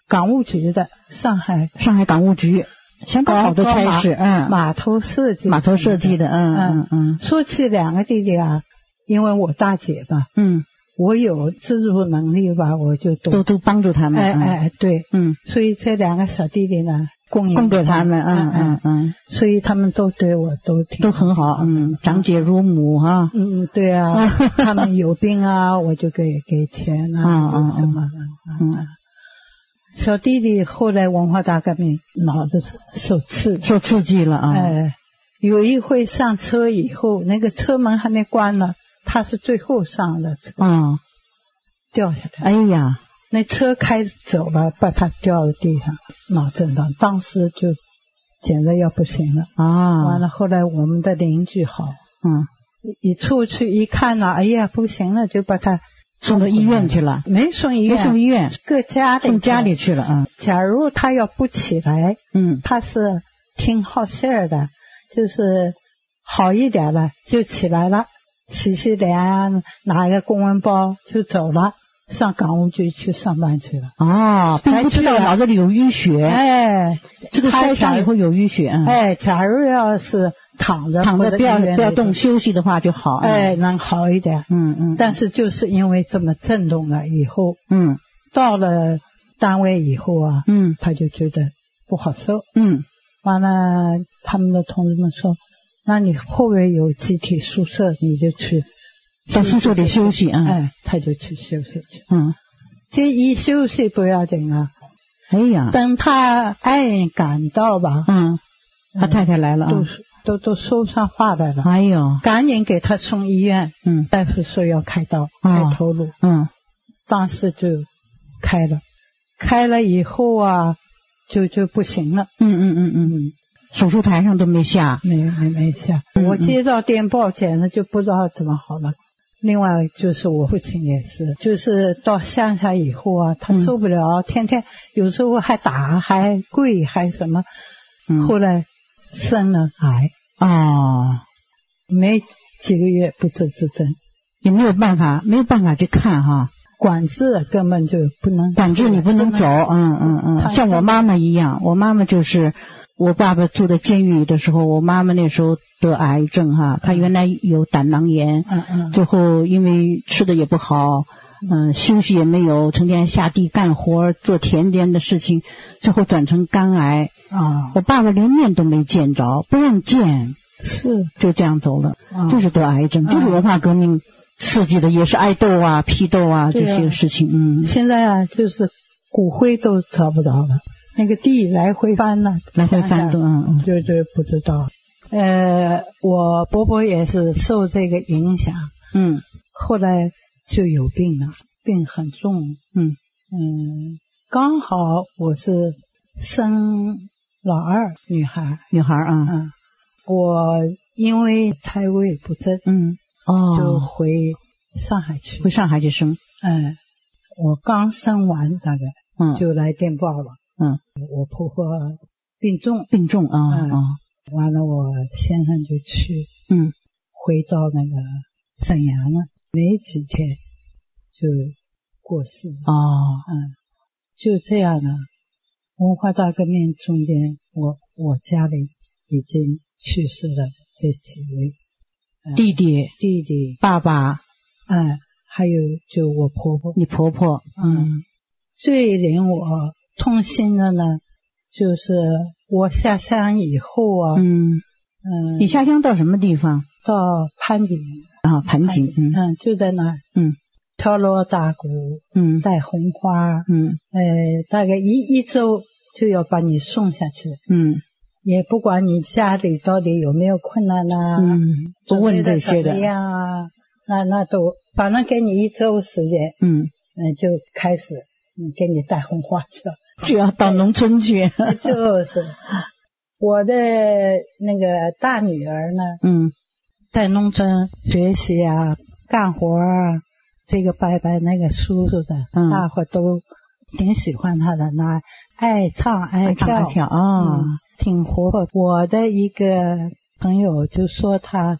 Speaker 5: 港务局的，上海
Speaker 4: 上海港务局，相当好的差事，嗯，
Speaker 5: 码头设计，
Speaker 4: 码头设计的，嗯嗯嗯。
Speaker 5: 说起两个弟弟啊，因为我大姐吧，
Speaker 4: 嗯，
Speaker 5: 我有自助能力吧，我就都
Speaker 4: 都都帮助他们，
Speaker 5: 哎哎对，
Speaker 4: 嗯，
Speaker 5: 所以这两个小弟弟呢，供
Speaker 4: 供给他们，嗯嗯嗯，
Speaker 5: 所以他们都对我都挺
Speaker 4: 都很好，嗯，长姐如母哈，
Speaker 5: 嗯对啊，他们有病啊，我就给给钱啊，
Speaker 4: 嗯
Speaker 5: 什么的，嗯。小弟弟后来文化大革命，脑子受刺
Speaker 4: 受刺激了啊！
Speaker 5: 哎，有一回上车以后，那个车门还没关呢，他是最后上的车，
Speaker 4: 嗯，
Speaker 5: 掉下来。
Speaker 4: 哎呀，
Speaker 5: 那车开走了，把他掉到地上，脑震荡，当时就简直要不行了
Speaker 4: 啊！
Speaker 5: 完了，后来我们的邻居好，
Speaker 4: 嗯，
Speaker 5: 一出去一看呢，哎呀，不行了，就把他
Speaker 4: 送到医院去了，
Speaker 5: 没送医院，
Speaker 4: 没送医院，
Speaker 5: 搁家里
Speaker 4: 送家里去了。嗯，
Speaker 5: 假如他要不起来，
Speaker 4: 嗯，
Speaker 5: 他是挺好事儿的，就是好一点了就起来了，洗洗脸，拿一个公文包就走了，上港务局去上班去了。
Speaker 4: 哦，并不知道脑子里有淤血。
Speaker 5: 哎，
Speaker 4: 这个摔伤以后有淤血。嗯、
Speaker 5: 哎，假如要是躺着
Speaker 4: 躺着不要不要动休息的话就好。
Speaker 5: 哎，能好一点。
Speaker 4: 嗯嗯。
Speaker 5: 但是就是因为这么震动了以后，
Speaker 4: 嗯，
Speaker 5: 到了单位以后啊，
Speaker 4: 嗯，
Speaker 5: 他就觉得不好受。
Speaker 4: 嗯，
Speaker 5: 完了，他们的同志们说，那你后边有集体宿舍，你就去
Speaker 4: 到宿舍里休息啊。
Speaker 5: 哎，他就去休息去。
Speaker 4: 嗯，
Speaker 5: 这一休息不要紧啊。
Speaker 4: 哎呀，
Speaker 5: 等他爱人赶到吧，
Speaker 4: 嗯，他太太来了啊。
Speaker 5: 都都都说不上话来了，
Speaker 4: 哎呦，
Speaker 5: 赶紧给他送医院。
Speaker 4: 嗯，
Speaker 5: 大夫说要开刀，
Speaker 4: 哦、
Speaker 5: 开头颅。
Speaker 4: 嗯，
Speaker 5: 当时就开了，开了以后啊，就就不行了。
Speaker 4: 嗯嗯嗯嗯嗯，手术台上都没下，
Speaker 5: 没没没下。
Speaker 4: 嗯嗯
Speaker 5: 我接到电报，简直就不知道怎么好了。另外就是我父亲也是，就是到乡下以后啊，他受不了，嗯、天天有时候还打，还跪，还什么。
Speaker 4: 嗯、
Speaker 5: 后来生了癌。
Speaker 4: 哦，
Speaker 5: 没几个月不治之症，
Speaker 4: 也没有办法，没有办法去看哈，
Speaker 5: 管制根本就不能
Speaker 4: 管制，你不能走，嗯嗯嗯，像我妈妈一样，我妈妈就是我爸爸住在监狱里的时候，我妈妈那时候得癌症哈，她原来有胆囊炎，
Speaker 5: 嗯嗯，
Speaker 4: 最后因为吃的也不好，嗯，休息也没有，成天下地干活做田间的事情，最后转成肝癌。
Speaker 5: 啊，
Speaker 4: 我爸爸连面都没见着，不让见，
Speaker 5: 是
Speaker 4: 就这样走了，
Speaker 5: 啊、
Speaker 4: 就是得癌症，啊、就是文化革命刺激的，也是爱豆啊、批斗啊这些事情。嗯，
Speaker 5: 现在啊，就是骨灰都找不着了，那个地来回翻了，
Speaker 4: 来回翻的，嗯嗯，
Speaker 5: 就就不知道。呃，我伯伯也是受这个影响，
Speaker 4: 嗯，
Speaker 5: 后来就有病了，病很重，
Speaker 4: 嗯
Speaker 5: 嗯，刚好我是生老二女孩，
Speaker 4: 女孩啊，
Speaker 5: 嗯，我因为胎位不正，
Speaker 4: 嗯，哦，
Speaker 5: 就回上海去，
Speaker 4: 回上海去生，
Speaker 5: 嗯，我刚生完大概，
Speaker 4: 嗯，
Speaker 5: 就来电报了，
Speaker 4: 嗯，
Speaker 5: 我婆婆病重，
Speaker 4: 病重啊啊、嗯，
Speaker 5: 完了我先生就去，
Speaker 4: 嗯，
Speaker 5: 回到那个沈阳了，没几天就过世了，
Speaker 4: 哦，
Speaker 5: 嗯，就这样呢。文化大革命中间，我我家里已经去世了这几位、
Speaker 4: 呃、弟弟、
Speaker 5: 弟弟、
Speaker 4: 爸爸，
Speaker 5: 嗯，还有就我婆婆，
Speaker 4: 你婆婆，
Speaker 5: 嗯，最令我痛心的呢，就是我下乡以后啊，
Speaker 4: 嗯
Speaker 5: 嗯，
Speaker 4: 你下乡到什么地方？
Speaker 5: 到盘锦
Speaker 4: 啊，盘锦，嗯
Speaker 5: 嗯，就在那儿，
Speaker 4: 嗯。
Speaker 5: 敲锣打鼓，
Speaker 4: 嗯，
Speaker 5: 带红花，
Speaker 4: 嗯，
Speaker 5: 呃，大概一一周就要把你送下去，
Speaker 4: 嗯，
Speaker 5: 也不管你家里到底有没有困难呐、啊，
Speaker 4: 嗯，不问这些的，
Speaker 5: 怎么样啊，那那都反正给你一周时间，
Speaker 4: 嗯，
Speaker 5: 嗯，就开始，嗯，给你带红花去，
Speaker 4: 就要到农村去，
Speaker 5: 就是我的那个大女儿呢，
Speaker 4: 嗯，
Speaker 5: 在农村学习啊，干活啊。这个拜拜那个叔叔的，
Speaker 4: 嗯、
Speaker 5: 大伙都挺喜欢他的，那爱唱爱跳，
Speaker 4: 爱跳啊、哦
Speaker 5: 嗯，挺活泼。我的一个朋友就说他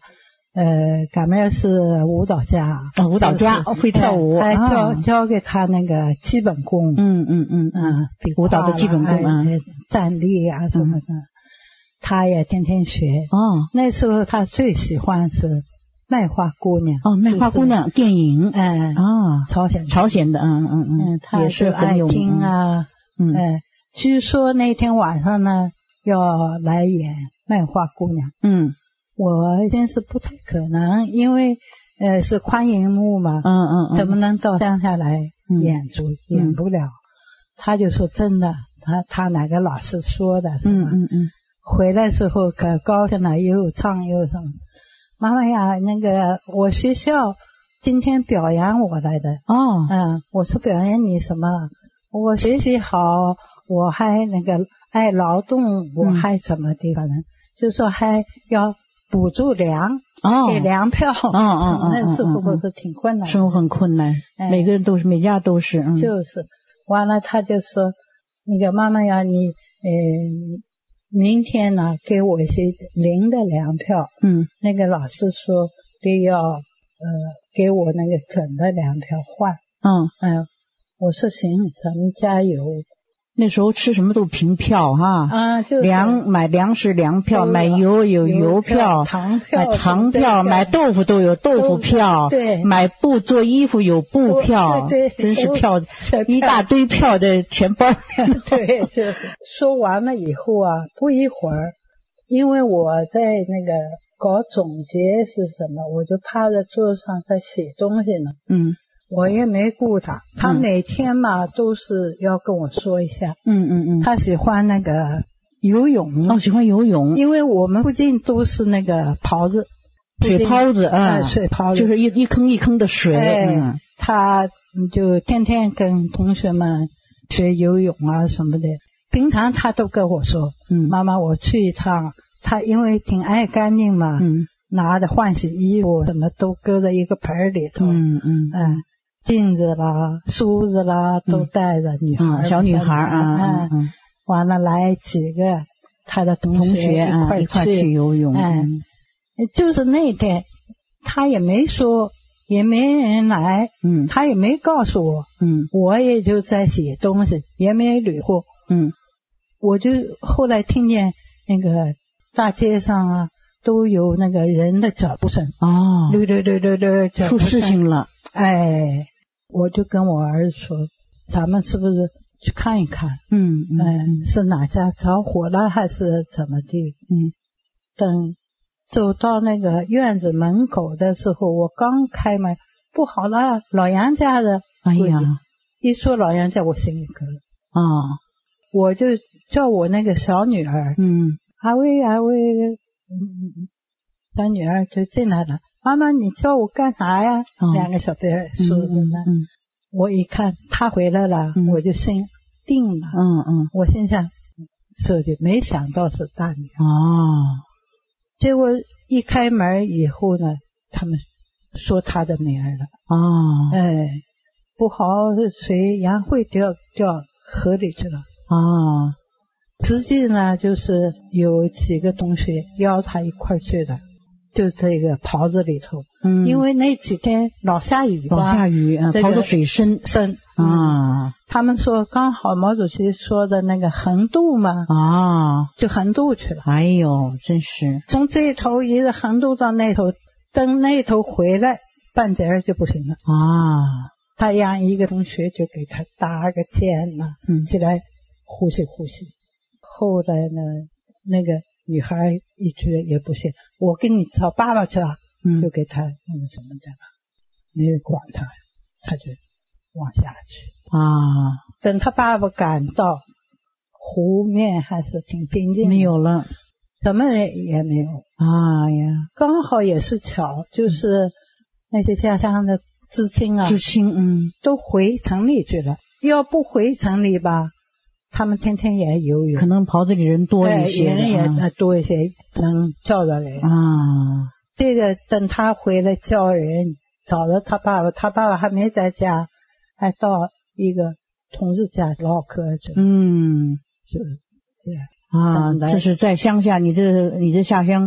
Speaker 5: 呃，赶妹儿是舞蹈家，
Speaker 4: 哦，舞蹈家会跳舞，
Speaker 5: 还教
Speaker 4: 啊
Speaker 5: 教给他那个基本功，
Speaker 4: 嗯嗯嗯
Speaker 5: 嗯，比
Speaker 4: 舞蹈的基本功啊，
Speaker 5: 站立啊什么的，他也天天学。
Speaker 4: 哦，
Speaker 5: 那时候他最喜欢是卖花姑娘。
Speaker 4: 哦，卖花姑娘电影，
Speaker 5: 嗯
Speaker 4: 啊，
Speaker 5: 朝鲜
Speaker 4: 朝鲜的，嗯嗯
Speaker 5: 嗯，他
Speaker 4: 也是
Speaker 5: 爱
Speaker 4: 很有
Speaker 5: 听啊，
Speaker 4: 嗯，
Speaker 5: 哎，据说那天晚上呢要来演卖花姑娘，
Speaker 4: 嗯，
Speaker 5: 我真是不太可能，因为呃是宽银幕嘛，
Speaker 4: 嗯嗯嗯，
Speaker 5: 怎么能到乡下来演出？
Speaker 4: 嗯、
Speaker 5: 演不了。他就说真的，他他哪个老师说的，
Speaker 4: 嗯嗯嗯，
Speaker 5: 回来时候可高兴了，又唱又唱。妈妈呀，那个我学校今天表扬我来的。
Speaker 4: 哦，
Speaker 5: 嗯，我说表扬你什么？我学习好，我还那个爱劳动，我还什么地方呢？嗯、就说还要补助粮，
Speaker 4: 哦，
Speaker 5: 给粮票。
Speaker 4: 哦哦哦，
Speaker 5: 那时候不是挺困难的，
Speaker 4: 生活很困难，哎、每个人都是，每家都是。嗯、
Speaker 5: 就是，完了他就说，那个妈妈呀，你呃。明天呢，给我一些零的粮票。嗯，那个老师说得要呃给我那个整的粮票换。嗯嗯、呃，我说行，咱们加油。
Speaker 4: 那时候吃什么都凭票哈。
Speaker 5: 啊，就是
Speaker 4: 粮买粮食粮票，买油有油票，
Speaker 5: 糖票
Speaker 4: 买糖票，买豆腐都有豆腐票，
Speaker 5: 对，
Speaker 4: 买布做衣服有布票，
Speaker 5: 对对，
Speaker 4: 真是票一大堆票的钱包。
Speaker 5: 对，就是说完了以后啊，不一会儿，因为我在那个搞总结是什么，我就趴在桌上在写东西呢。嗯。我也没顾他，他每天嘛、嗯、都是要跟我说一下。嗯嗯嗯。他喜欢那个游泳。
Speaker 4: 哦，喜欢游泳。
Speaker 5: 因为我们附近都是那个泡子，
Speaker 4: 水泡子啊、
Speaker 5: 嗯，水泡子
Speaker 4: 就是一一坑一坑的水。
Speaker 5: 哎，
Speaker 4: 嗯、
Speaker 5: 他就天天跟同学们学游泳啊什么的。平常他都跟我说，嗯，妈妈我去一趟。他因为挺爱干净嘛，嗯，拿着换洗衣服什么都搁在一个盆里头。嗯嗯嗯。镜子啦，梳子啦，都带着、嗯、女孩、
Speaker 4: 嗯，小女孩啊，
Speaker 5: 嗯嗯，完了来几个他的同学一块
Speaker 4: 去、啊、一块去游泳，
Speaker 5: 嗯，就是那天他也没说，也没人来，嗯，他也没告诉我，嗯，我也就在写东西，也没捋过，嗯，我就后来听见那个大街上啊都有那个人的脚步声，
Speaker 4: 哦，
Speaker 5: 噜噜噜噜噜，
Speaker 4: 出事情了，
Speaker 5: 哎。我就跟我儿子说，咱们是不是去看一看？嗯嗯、呃，是哪家着火了还是怎么的？嗯，等走到那个院子门口的时候，我刚开门，不好了，老杨家的。
Speaker 4: 哎呀，
Speaker 5: 一说老杨家，我心里咯
Speaker 4: 啊、哦，
Speaker 5: 我就叫我那个小女儿，嗯，阿威阿威，嗯，小女儿就进来了。妈妈，你叫我干啥呀？哦、两个小辈说的呢、嗯嗯。我一看他回来了，嗯、我就心定了。嗯嗯。我心想，说的没想到是大女儿。哦。结果一开门以后呢，他们说他的女儿了。哦。哎，不好，水杨会掉掉河里去了。哦。实际呢，就是有几个同学邀他一块去的。就这个袍子里头，嗯，因为那几天老下雨吧，
Speaker 4: 老下雨，啊，
Speaker 5: 这个、
Speaker 4: 袍子水深
Speaker 5: 深
Speaker 4: 啊、嗯。
Speaker 5: 他们说刚好毛主席说的那个横渡嘛，啊，就横渡去了。
Speaker 4: 哎呦，真是
Speaker 5: 从这头一直横渡到那头，等那头回来半截儿就不行了啊。他让一个同学就给他搭个肩呐、啊，嗯，起来呼吸呼吸。后来呢，那个。女孩一觉得也不行，我跟你找爸爸去啊，嗯，就给他那个什么的了，没管他，他就往下去啊。等他爸爸赶到，湖面还是挺平静的，
Speaker 4: 没有了，
Speaker 5: 什么人也没有。
Speaker 4: 啊呀，
Speaker 5: 刚好也是巧，就是那些家乡的知青啊，
Speaker 4: 知青，嗯，
Speaker 5: 都回城里去了。要不回城里吧。他们天天也游泳，
Speaker 4: 可能袍子里人多一些，
Speaker 5: 人也多一些，能叫着人啊。这个等他回来叫人，找着他爸爸，他爸爸还没在家，还到一个同事家唠嗑去。嗯，就是这样
Speaker 4: 啊。这是在乡下，你这你这下乡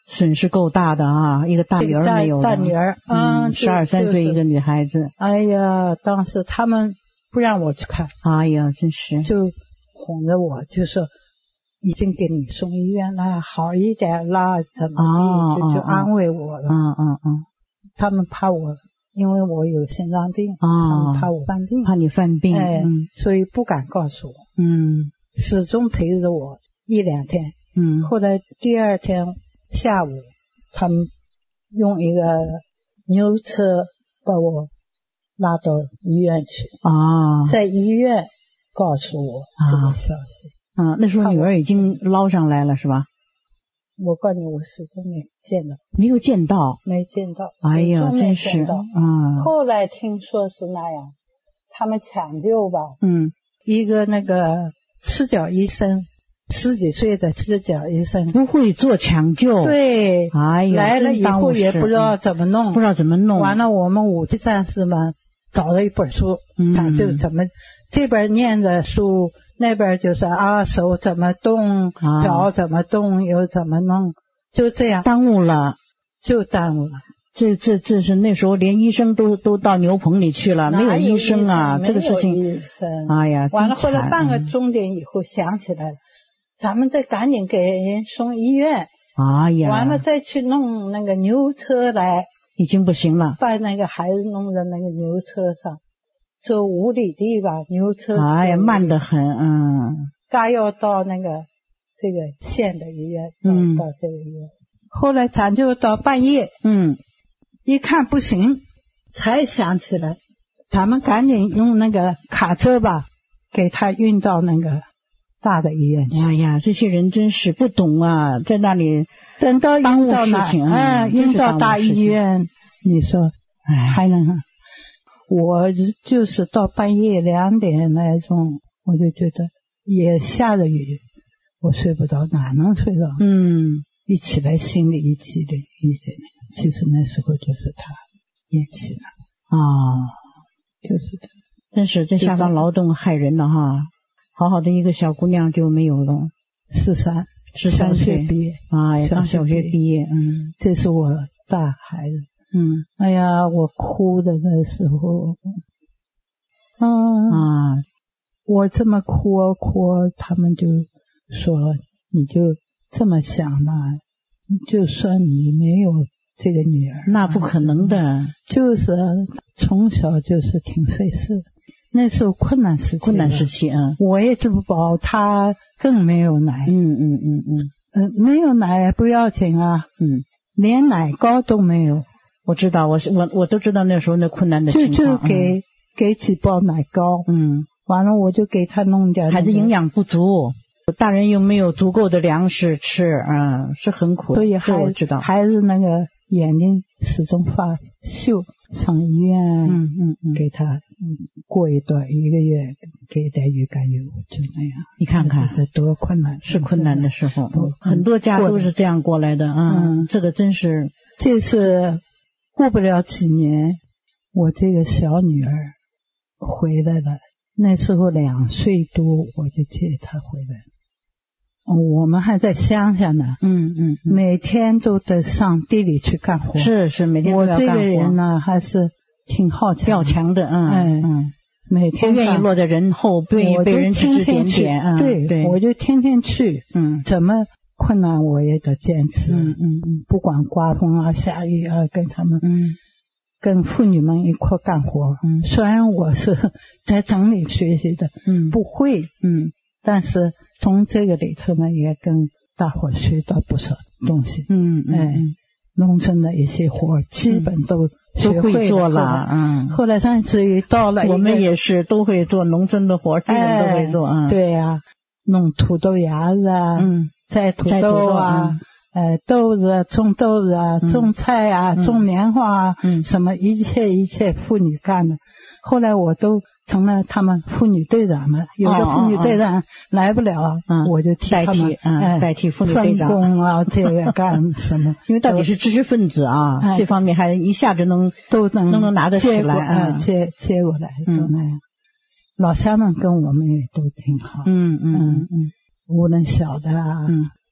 Speaker 4: 损失够大的啊，一个大女儿没有的，
Speaker 5: 大女儿，
Speaker 4: 嗯，十二三岁一个女孩子。
Speaker 5: 哎呀，当时他们不让我去看，
Speaker 4: 哎呀，真是
Speaker 5: 就哄着我，就说已经给你送医院了，好一点啦，怎么地，
Speaker 4: 哦、
Speaker 5: 就就安慰我了。
Speaker 4: 嗯嗯嗯，
Speaker 5: 他们怕我，因为我有心脏病，
Speaker 4: 哦、
Speaker 5: 他们怕我犯病，
Speaker 4: 怕你犯病，
Speaker 5: 哎，
Speaker 4: 嗯、
Speaker 5: 所以不敢告诉我，
Speaker 4: 嗯，
Speaker 5: 始终陪着我一两天，
Speaker 4: 嗯，
Speaker 5: 后来第二天下午，他们用一个牛车把我拉到医院去，
Speaker 4: 啊，
Speaker 5: 在医院告诉我这个消息。
Speaker 4: 啊，那时候女儿已经捞上来了是吧？
Speaker 5: 我告诉你，我始终没见到，
Speaker 4: 没有见到，
Speaker 5: 没见到。
Speaker 4: 哎呀，真是啊、嗯！
Speaker 5: 后来听说是那样，他们抢救吧，
Speaker 4: 嗯，
Speaker 5: 一个那个赤脚医生，十几岁的赤脚医生
Speaker 4: 不会做抢救，
Speaker 5: 对，
Speaker 4: 哎呀，
Speaker 5: 来了以后也不知道怎么弄，
Speaker 4: 不知道怎么弄。
Speaker 5: 完了，我们五级战士们找了一本书，他、嗯、就怎么这边念着书。那边就是啊，手怎么动，啊、脚怎么动，又怎么弄，就这样
Speaker 4: 耽误了，
Speaker 5: 就耽误了。
Speaker 4: 这这这是那时候连医生都都到牛棚里去了，没有医生啊，这个事情。
Speaker 5: 医生，
Speaker 4: 哎呀，
Speaker 5: 完了后来半个钟点以后想起来了，咱们再赶紧给人送医院。
Speaker 4: 哎呀，
Speaker 5: 完了再去弄那个牛车来，
Speaker 4: 已经不行了，
Speaker 5: 把那个孩子弄到那个牛车上。走五里地吧，牛车。
Speaker 4: 哎呀，慢得很，嗯。
Speaker 5: 刚要到那个这个县的医院，到、嗯、到这个医院。后来咱就到半夜，
Speaker 4: 嗯，
Speaker 5: 一看不行，才想起来，咱们赶紧用那个卡车吧，给他运到那个大的医院去。
Speaker 4: 哎呀，这些人真是不懂啊，在那里
Speaker 5: 等到
Speaker 4: 耽误事
Speaker 5: 情，
Speaker 4: 嗯，
Speaker 5: 运到大医院，你说，哎，还能？我就是到半夜两点那种，我就觉得也下着雨，我睡不着，哪能睡着？
Speaker 4: 嗯，
Speaker 5: 一起来心里一激灵，一激灵。其实那时候就是他咽气了
Speaker 4: 啊，
Speaker 5: 就是的。
Speaker 4: 真是在下方劳动害人了哈，好好的一个小姑娘就没有了。
Speaker 5: 十三，
Speaker 4: 十三岁
Speaker 5: 毕业
Speaker 4: 啊，也刚小学毕业，嗯，
Speaker 5: 这是我大孩子。
Speaker 4: 嗯，
Speaker 5: 哎呀，我哭的那时候，啊
Speaker 4: 啊，
Speaker 5: 我这么哭啊哭，他们就说你就这么想吧，就算你没有这个女儿，
Speaker 4: 那不可能的，
Speaker 5: 就是从小就是挺费事，那时候困难时期，
Speaker 4: 困难时期啊，
Speaker 5: 我也吃不饱，他更没有奶，
Speaker 4: 嗯嗯嗯嗯，
Speaker 5: 呃，没有奶不要紧啊，
Speaker 4: 嗯，连
Speaker 5: 奶膏都没有。
Speaker 4: 我知道，我是我我都知道那时候那困难的情况，
Speaker 5: 就就给、嗯、给几包奶膏，
Speaker 4: 嗯，
Speaker 5: 完了我就给他弄点、那个。
Speaker 4: 孩子营养不足，大人又没有足够的粮食吃，嗯，是很苦的。
Speaker 5: 所以孩
Speaker 4: 我知道，
Speaker 5: 孩子那个眼睛始终发锈，上医院，
Speaker 4: 嗯嗯嗯，
Speaker 5: 给他，嗯，过一段一个月给点鱼肝油，就那样。
Speaker 4: 你看看
Speaker 5: 这多困难，
Speaker 4: 是困难的时候，
Speaker 5: 嗯、
Speaker 4: 很多家都是这样过来的啊、嗯。嗯，这个真是，
Speaker 5: 这是。过不了几年，我这个小女儿回来了。那时候两岁多，我就接她回来了。我们还在乡下呢，
Speaker 4: 嗯嗯，嗯
Speaker 5: 每天都得上地里去干活。
Speaker 4: 是是，每天都要干活。
Speaker 5: 我这个人呢，还是挺好强、
Speaker 4: 要强的，嗯
Speaker 5: 哎、
Speaker 4: 嗯，
Speaker 5: 每天
Speaker 4: 不愿意落在人后，不愿意被人指指点点。
Speaker 5: 嗯，对对，我就天天去，
Speaker 4: 嗯，
Speaker 5: 怎么困难我也得坚持，
Speaker 4: 嗯嗯嗯，
Speaker 5: 不管刮风啊下雨啊，跟他们，
Speaker 4: 嗯，
Speaker 5: 跟妇女们一块干活，
Speaker 4: 嗯，
Speaker 5: 虽然我是在城里学习的，
Speaker 4: 嗯，
Speaker 5: 不会，
Speaker 4: 嗯，
Speaker 5: 但是从这个里头呢，也跟大伙学到不少东西，
Speaker 4: 嗯嗯，
Speaker 5: 哎，农村的一些活基本都学会
Speaker 4: 都会做了，嗯，
Speaker 5: 后来甚至于到了，
Speaker 4: 我们也是都会做农村的活，基本都会做，
Speaker 5: 嗯，对呀，弄土豆芽子啊，
Speaker 4: 嗯。
Speaker 5: 摘土豆啊，呃，豆子，种豆子啊，
Speaker 4: 嗯、
Speaker 5: 种菜啊，
Speaker 4: 嗯、
Speaker 5: 种棉花啊，
Speaker 4: 嗯，
Speaker 5: 什么一切一切妇女干的。后来我都成了他们妇女队长了，有的妇女队长来不了，
Speaker 4: 嗯、
Speaker 5: 我就替他们
Speaker 4: 代替，嗯，
Speaker 5: 哎、
Speaker 4: 代替妇女队长
Speaker 5: 分工啊，这个干什么？
Speaker 4: 因为到底是知识分子啊，
Speaker 5: 哎、
Speaker 4: 这方面还一下子能
Speaker 5: 都能
Speaker 4: 能能拿得起来，
Speaker 5: 啊，接接过来，都那样。老乡们跟我们也都挺好，
Speaker 4: 嗯嗯
Speaker 5: 嗯嗯，无论小的啊。
Speaker 4: 嗯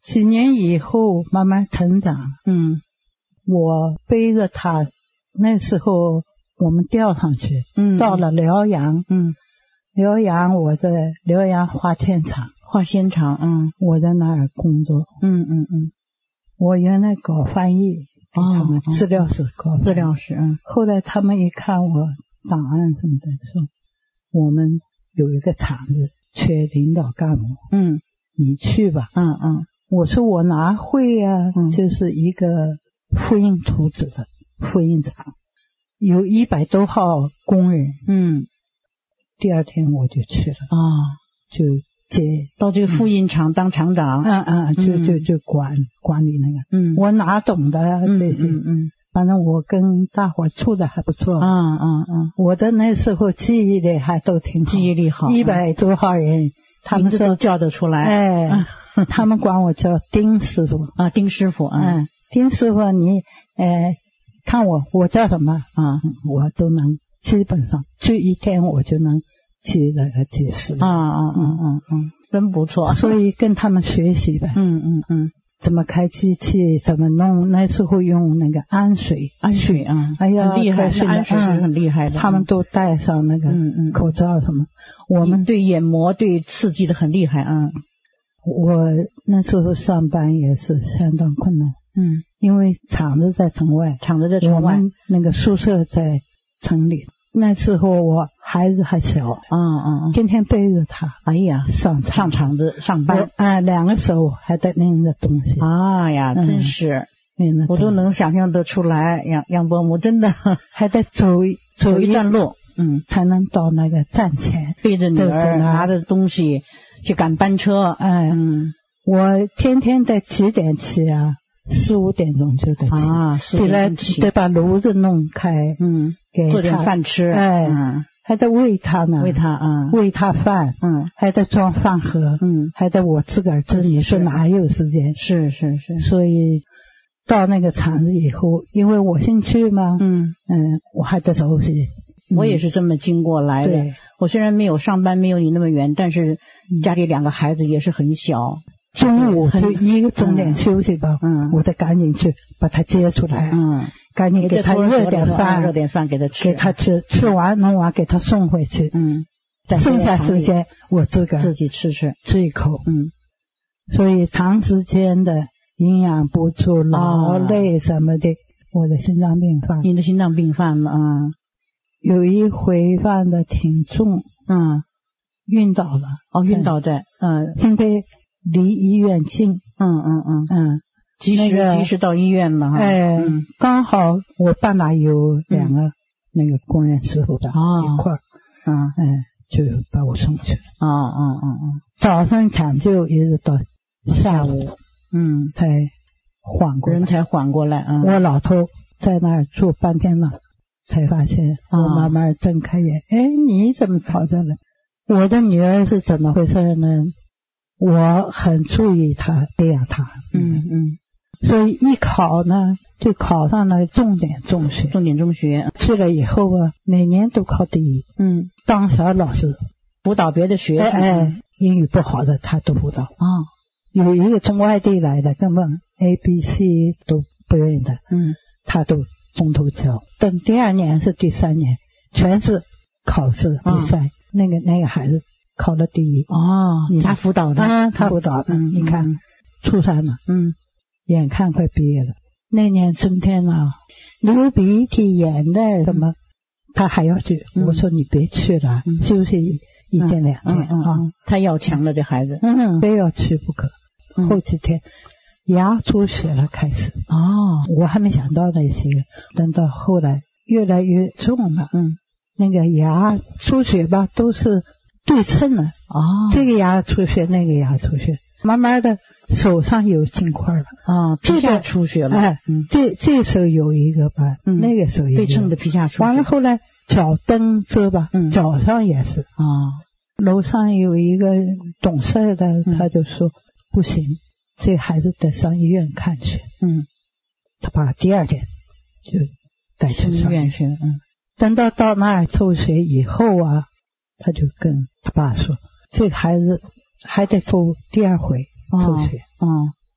Speaker 5: 几年以后慢慢成长，
Speaker 4: 嗯，
Speaker 5: 我背着他，那时候我们调上去，
Speaker 4: 嗯，
Speaker 5: 到了辽阳，
Speaker 4: 嗯，
Speaker 5: 辽阳我在辽阳花纤厂，
Speaker 4: 花纤厂，嗯，
Speaker 5: 我在那儿工作，
Speaker 4: 嗯嗯嗯，
Speaker 5: 我原来搞翻译，给他们资料室搞
Speaker 4: 资料室，嗯，
Speaker 5: 后来他们一看我档案什么的，说我们有一个厂子缺领导干部，
Speaker 4: 嗯，
Speaker 5: 你去吧，
Speaker 4: 嗯嗯，
Speaker 5: 我说我哪会呀、啊
Speaker 4: 嗯，
Speaker 5: 就是一个复印图纸的复印厂，有一百多号工人，
Speaker 4: 嗯，
Speaker 5: 第二天我就去了，
Speaker 4: 啊，
Speaker 5: 就接
Speaker 4: 到这个复印厂当厂长，
Speaker 5: 嗯嗯，就就就管管理那个，
Speaker 4: 嗯，
Speaker 5: 我哪懂的这些，
Speaker 4: 嗯嗯，
Speaker 5: 反正我跟大伙处的还不错，
Speaker 4: 嗯嗯嗯，
Speaker 5: 我在那时候记忆力还都挺好，
Speaker 4: 记忆力好，
Speaker 5: 一百多号人，他们
Speaker 4: 都叫得出来，
Speaker 5: 哎，他们管我叫丁师傅
Speaker 4: 啊，丁师傅，
Speaker 5: 嗯，丁师傅你呃看我我叫什么
Speaker 4: 啊，
Speaker 5: 我都能基本上就一天我就能记那个几十
Speaker 4: 啊啊啊啊嗯，真不错，
Speaker 5: 所以跟他们学习呗，
Speaker 4: 嗯嗯嗯，
Speaker 5: 怎么开机器，怎么弄，那时候用那个氨水，
Speaker 4: 氨水啊，
Speaker 5: 哎呀，
Speaker 4: 很厉害，氨水是很厉害的，
Speaker 5: 他们都戴上那个
Speaker 4: 嗯嗯
Speaker 5: 口罩什么，我们
Speaker 4: 对眼膜对刺激的很厉害啊。
Speaker 5: 我那时候上班也是相当困难，
Speaker 4: 嗯，
Speaker 5: 因为厂子在城外，
Speaker 4: 厂子在城外，
Speaker 5: 我们那个宿舍在城里。那时候我孩子还小，
Speaker 4: 嗯嗯，
Speaker 5: 天天背着他，
Speaker 4: 哎呀，
Speaker 5: 上
Speaker 4: 上厂子上班，
Speaker 5: 哎，两个手还得拎着东西，
Speaker 4: 哎呀，
Speaker 5: 嗯、
Speaker 4: 真是，
Speaker 5: 嗯、
Speaker 4: 我都能想象得出来，杨杨伯母真的
Speaker 5: 还得走
Speaker 4: 走一段路，嗯，
Speaker 5: 才能到那个站前，
Speaker 4: 背着女儿拿着东西去赶班车，
Speaker 5: 哎，
Speaker 4: 嗯，
Speaker 5: 我天天得几点起啊？四五点钟就得起，
Speaker 4: 啊，
Speaker 5: 起来得把炉子弄开，
Speaker 4: 嗯，
Speaker 5: 给
Speaker 4: 做点饭吃，
Speaker 5: 哎，
Speaker 4: 嗯，
Speaker 5: 还得喂他呢，
Speaker 4: 喂他，嗯，
Speaker 5: 喂他饭，
Speaker 4: 嗯，
Speaker 5: 还得装饭盒，
Speaker 4: 嗯，
Speaker 5: 还得我自个儿吃，你说哪有时间？
Speaker 4: 是是是，
Speaker 5: 所以到那个厂子以后，因为我先去嘛，
Speaker 4: 嗯
Speaker 5: 嗯，我还得熟悉，
Speaker 4: 我也是这么经过来的。
Speaker 5: 对，
Speaker 4: 我虽然没有上班，没有你那么远，但是家里两个孩子也是很小。
Speaker 5: 中午就一个钟点休息吧，嗯，我得赶紧去把他接出来，
Speaker 4: 嗯，
Speaker 5: 赶紧给他热点饭，
Speaker 4: 热点饭给他吃，
Speaker 5: 给他吃，吃完弄完给他送回去，
Speaker 4: 嗯，
Speaker 5: 剩下时间我自个儿
Speaker 4: 自己吃吃
Speaker 5: 吃一口，
Speaker 4: 嗯，
Speaker 5: 所以长时间的营养不足、劳累什么的，我的心脏病犯，
Speaker 4: 你的心脏病犯了啊，
Speaker 5: 有一回犯的挺重，
Speaker 4: 嗯，
Speaker 5: 晕倒了，
Speaker 4: 哦，晕倒在，嗯，
Speaker 5: 因为离医院近，
Speaker 4: 嗯嗯嗯
Speaker 5: 嗯，
Speaker 4: 及时、那个、及时到医院了哈。
Speaker 5: 哎，
Speaker 4: 嗯、
Speaker 5: 刚好我办哪有两个、嗯、那个工人师傅的、
Speaker 4: 哦、
Speaker 5: 一块儿，
Speaker 4: 嗯
Speaker 5: 嗯，就把我送去了。
Speaker 4: 哦哦哦哦，
Speaker 5: 早上抢救一直到下午，
Speaker 4: 嗯，
Speaker 5: 才缓过来，
Speaker 4: 人才缓过来。嗯，
Speaker 5: 我老头在那儿坐半天了，才发现我慢慢睁开眼，哎、哦，你怎么跑这来？我的女儿是怎么回事呢？我很注意她，培养她，
Speaker 4: 嗯嗯，
Speaker 5: 所以一考呢，就考上了重点中学。
Speaker 4: 重点中学
Speaker 5: 去了以后啊，每年都考第一。
Speaker 4: 嗯，
Speaker 5: 当小老师，
Speaker 4: 辅导别的学生，
Speaker 5: 哎哎，英语不好的他都辅导。
Speaker 4: 啊、哦，
Speaker 5: 有一个从外地来的，根本 A B C 都不认得，
Speaker 4: 嗯，
Speaker 5: 他都从头教。等第二年是第三年，全是考试比赛，哦、那个那个孩子。考了第一
Speaker 4: 哦，你他辅导的
Speaker 5: 啊，他辅导的，
Speaker 4: 嗯，
Speaker 5: 你看，初三了，
Speaker 4: 嗯，
Speaker 5: 眼看快毕业了。那年春天啊，流鼻涕、眼泪什么，他还要去。
Speaker 4: 嗯、
Speaker 5: 我说你别去了，
Speaker 4: 嗯、
Speaker 5: 休息一天两天
Speaker 4: 嗯嗯
Speaker 5: 啊。
Speaker 4: 他要强了，这孩子，
Speaker 5: 嗯，非要去不可。
Speaker 4: 嗯、
Speaker 5: 后几天牙出血了，开始
Speaker 4: 哦，
Speaker 5: 我还没想到那些，等到后来越来越重了，
Speaker 4: 嗯，
Speaker 5: 那个牙出血吧，都是。对称了
Speaker 4: 哦，
Speaker 5: 这个牙出血，那个牙出血，慢慢的手上有金块了
Speaker 4: 啊，皮下出血了。
Speaker 5: 哎，
Speaker 4: 嗯，
Speaker 5: 这这时候有一个吧，
Speaker 4: 嗯、
Speaker 5: 那个时候有
Speaker 4: 对称的皮下出血。
Speaker 5: 完了后来脚蹬着吧，
Speaker 4: 嗯，
Speaker 5: 脚上也是
Speaker 4: 啊。
Speaker 5: 楼上有一个懂事的，
Speaker 4: 嗯、
Speaker 5: 他就说不行，这孩子得上医院看去。
Speaker 4: 嗯，
Speaker 5: 他把第二天就带去
Speaker 4: 医院去。嗯，
Speaker 5: 等到到那儿抽血以后啊。他就跟他爸说：“这个孩子还得抽第二回抽血。”
Speaker 4: 哦，哦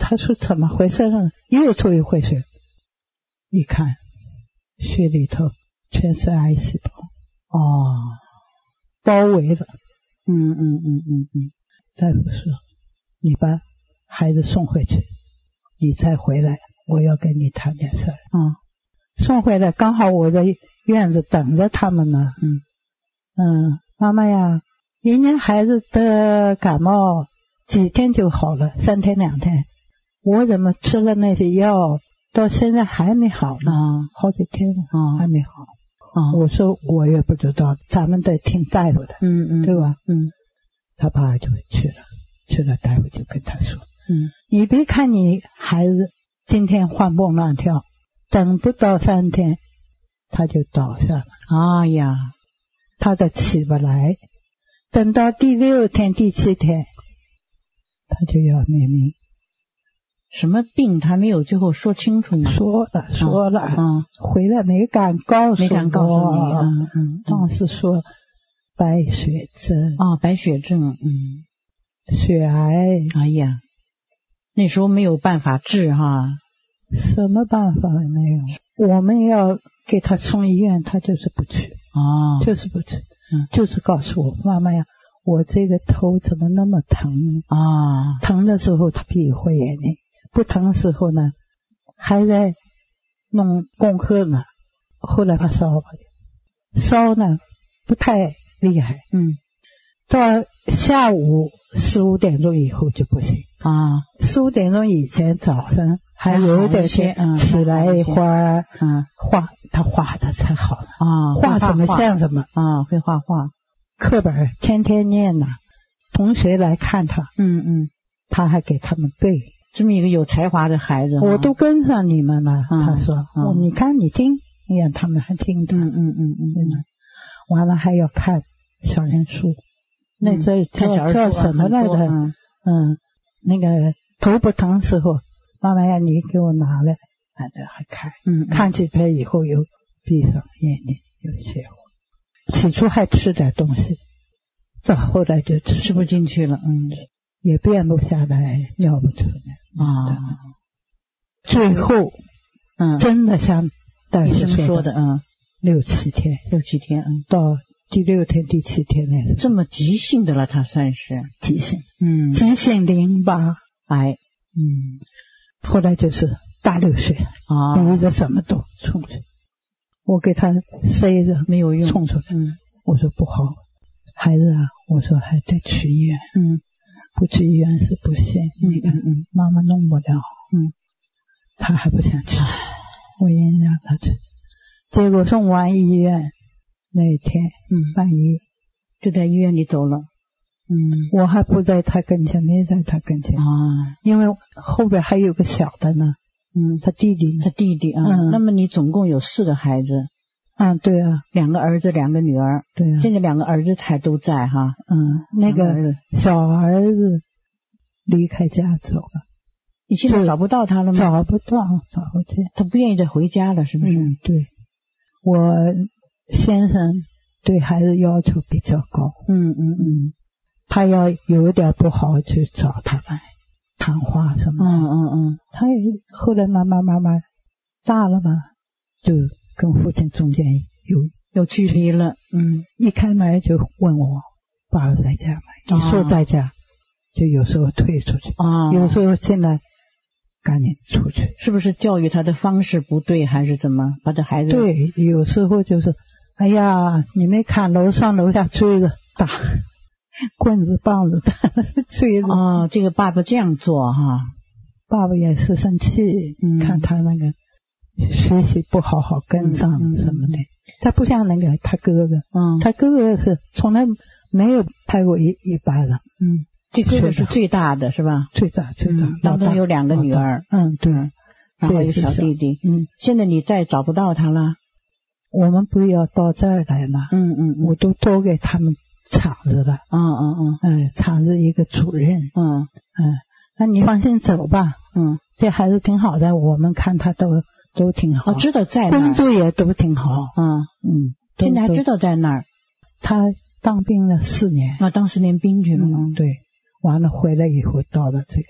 Speaker 5: 他说怎么回事呢？又做一回血，一看血里头全是癌细胞，
Speaker 4: 哦，
Speaker 5: 包围了。
Speaker 4: 嗯嗯嗯嗯嗯，
Speaker 5: 大夫说你把孩子送回去，你再回来我要跟你谈点事儿。
Speaker 4: 嗯，
Speaker 5: 送回来刚好我在院子等着他们呢。
Speaker 4: 嗯
Speaker 5: 嗯，妈妈呀，人家孩子的感冒几天就好了，三天两天，我怎么吃了那些药到现在还没好呢？
Speaker 4: 啊，
Speaker 5: 好几天了，
Speaker 4: 啊
Speaker 5: 还没好。
Speaker 4: 啊，
Speaker 5: 我说我也不知道，咱们得听大夫的，
Speaker 4: 嗯嗯，
Speaker 5: 对吧？
Speaker 4: 嗯，
Speaker 5: 他爸就去了，去了，大夫就跟他说，
Speaker 4: 嗯，
Speaker 5: 你别看你孩子今天活蹦乱跳，等不到三天他就倒下了。
Speaker 4: 哎呀，
Speaker 5: 他都起不来，等到第六天、第七天，他就要灭命。
Speaker 4: 什么病他没有最后说清楚吗？
Speaker 5: 说了说了，
Speaker 4: 嗯，
Speaker 5: 回来没敢告诉我，
Speaker 4: 没敢告诉你，嗯嗯，
Speaker 5: 当时说白血症
Speaker 4: 啊，白血症，嗯，
Speaker 5: 血癌，
Speaker 4: 哎呀，那时候没有办法治哈，
Speaker 5: 什么办法也没有。我们要给他送医院，他就是不去，
Speaker 4: 哦，
Speaker 5: 就是不去，
Speaker 4: 嗯，
Speaker 5: 就是告诉我妈妈呀，我这个头怎么那么疼
Speaker 4: 啊？
Speaker 5: 疼的时候他闭一会眼睛，不疼的时候呢，还在弄功课呢。后来发烧了，烧呢不太厉害，
Speaker 4: 嗯，
Speaker 5: 到下午四五点钟以后就不行
Speaker 4: 啊。
Speaker 5: 四五点钟以前早上还有点些，
Speaker 4: 嗯，
Speaker 5: 起来画，
Speaker 4: 嗯，
Speaker 5: 画他画的才好呢
Speaker 4: 啊，
Speaker 5: 画什么像什么
Speaker 4: 啊，会画画，
Speaker 5: 课本天天念呐，同学来看他，
Speaker 4: 嗯嗯，
Speaker 5: 他还给他们背。
Speaker 4: 这么一个有才华的孩子，
Speaker 5: 我都跟上你们了。
Speaker 4: 嗯、
Speaker 5: 他说：“嗯、我你看你听，你看他们还听他。”
Speaker 4: 嗯嗯嗯嗯嗯。
Speaker 5: 完了还要看小人书，那这叫叫什么来着？嗯, 嗯，那个头不疼时候，妈妈呀，你给我拿来，反正还看，
Speaker 4: 嗯，
Speaker 5: 看几遍以后又闭上眼睛，又歇会。起初还吃点东西，到后来就吃
Speaker 4: 吃不进去了，嗯。
Speaker 5: 也便不下来，尿不出来
Speaker 4: 啊。
Speaker 5: 最后，
Speaker 4: 嗯，
Speaker 5: 真的像大夫
Speaker 4: 说的，嗯，
Speaker 5: 六七天，
Speaker 4: 六七天，嗯，
Speaker 5: 到第六天、第七天那个，
Speaker 4: 这么急性的了，他算是
Speaker 5: 急性，
Speaker 4: 嗯，
Speaker 5: 急性淋巴
Speaker 4: 癌，
Speaker 5: 嗯，后来就是大流血
Speaker 4: 啊，
Speaker 5: 鼻子什么都冲出来，我给他塞着
Speaker 4: 没有用，
Speaker 5: 冲出来，
Speaker 4: 嗯，
Speaker 5: 我说不好，孩子啊，我说还得去医院，
Speaker 4: 嗯。
Speaker 5: 不去医院是不行，
Speaker 4: 你看，嗯，
Speaker 5: 妈妈弄不了，
Speaker 4: 嗯，
Speaker 5: 他还不想去，我硬让他去。结果送完医院那一天，
Speaker 4: 嗯，
Speaker 5: 半夜
Speaker 4: 就在医院里走了，
Speaker 5: 嗯，我还不在他跟前，没在他跟前
Speaker 4: 啊，
Speaker 5: 因为后边还有个小的呢，
Speaker 4: 嗯，
Speaker 5: 他弟弟呢，
Speaker 4: 他弟弟啊，
Speaker 5: 嗯，
Speaker 4: 那么你总共有四个孩子。
Speaker 5: 嗯，对啊，
Speaker 4: 两个儿子，两个女儿，
Speaker 5: 对啊，
Speaker 4: 现在两个儿子才都在哈，
Speaker 5: 嗯，那个小儿子离开家走了，
Speaker 4: 你现在找不到他了吗？
Speaker 5: 找不到，找不见，
Speaker 4: 他不愿意再回家了，是不是？
Speaker 5: 嗯，对，我先生对孩子要求比较高，
Speaker 4: 嗯嗯嗯，
Speaker 5: 他要有点不好去找他来谈话什么的，
Speaker 4: 嗯嗯嗯，
Speaker 5: 他也后来慢慢慢慢大了嘛，就跟父亲中间有
Speaker 4: 有距离了，嗯，
Speaker 5: 一开门就问我爸爸在家吗？
Speaker 4: 啊、
Speaker 5: 一说在家，就有时候退出去，
Speaker 4: 啊，
Speaker 5: 有时候进来赶紧出去。
Speaker 4: 是不是教育他的方式不对，还是怎么把这孩子？
Speaker 5: 对，有时候就是，哎呀，你没看楼上楼下追着打，棍子棒子的追着。
Speaker 4: 哦，这个爸爸这样做哈，
Speaker 5: 爸爸也是生气，
Speaker 4: 嗯、
Speaker 5: 看他那个。学习不好好跟上什么的，嗯嗯、他不像那个他哥哥，
Speaker 4: 嗯，
Speaker 5: 他哥哥是从来没有拍过一一巴掌，
Speaker 4: 嗯，这哥哥是最大的是吧？
Speaker 5: 最大最大，
Speaker 4: 嗯、当中有两个女儿，
Speaker 5: 嗯，对，
Speaker 4: 然后有小弟弟，
Speaker 5: 嗯，
Speaker 4: 现在你再找不到他了，
Speaker 5: 我们不要到这儿来嘛，
Speaker 4: 嗯嗯，
Speaker 5: 我都都给他们厂子了，
Speaker 4: 嗯嗯嗯，
Speaker 5: 哎，厂子一个主任，
Speaker 4: 嗯
Speaker 5: 嗯，那你放心走吧，
Speaker 4: 嗯，
Speaker 5: 这孩子挺好的，我们看他都。都挺好，
Speaker 4: 哦，知道在哪儿，
Speaker 5: 工作也都挺好，
Speaker 4: 嗯嗯，现在还知道在那儿。
Speaker 5: 他当兵了四年，
Speaker 4: 啊，当四年兵去了，
Speaker 5: 嗯，对，完了回来以后到了这个厂，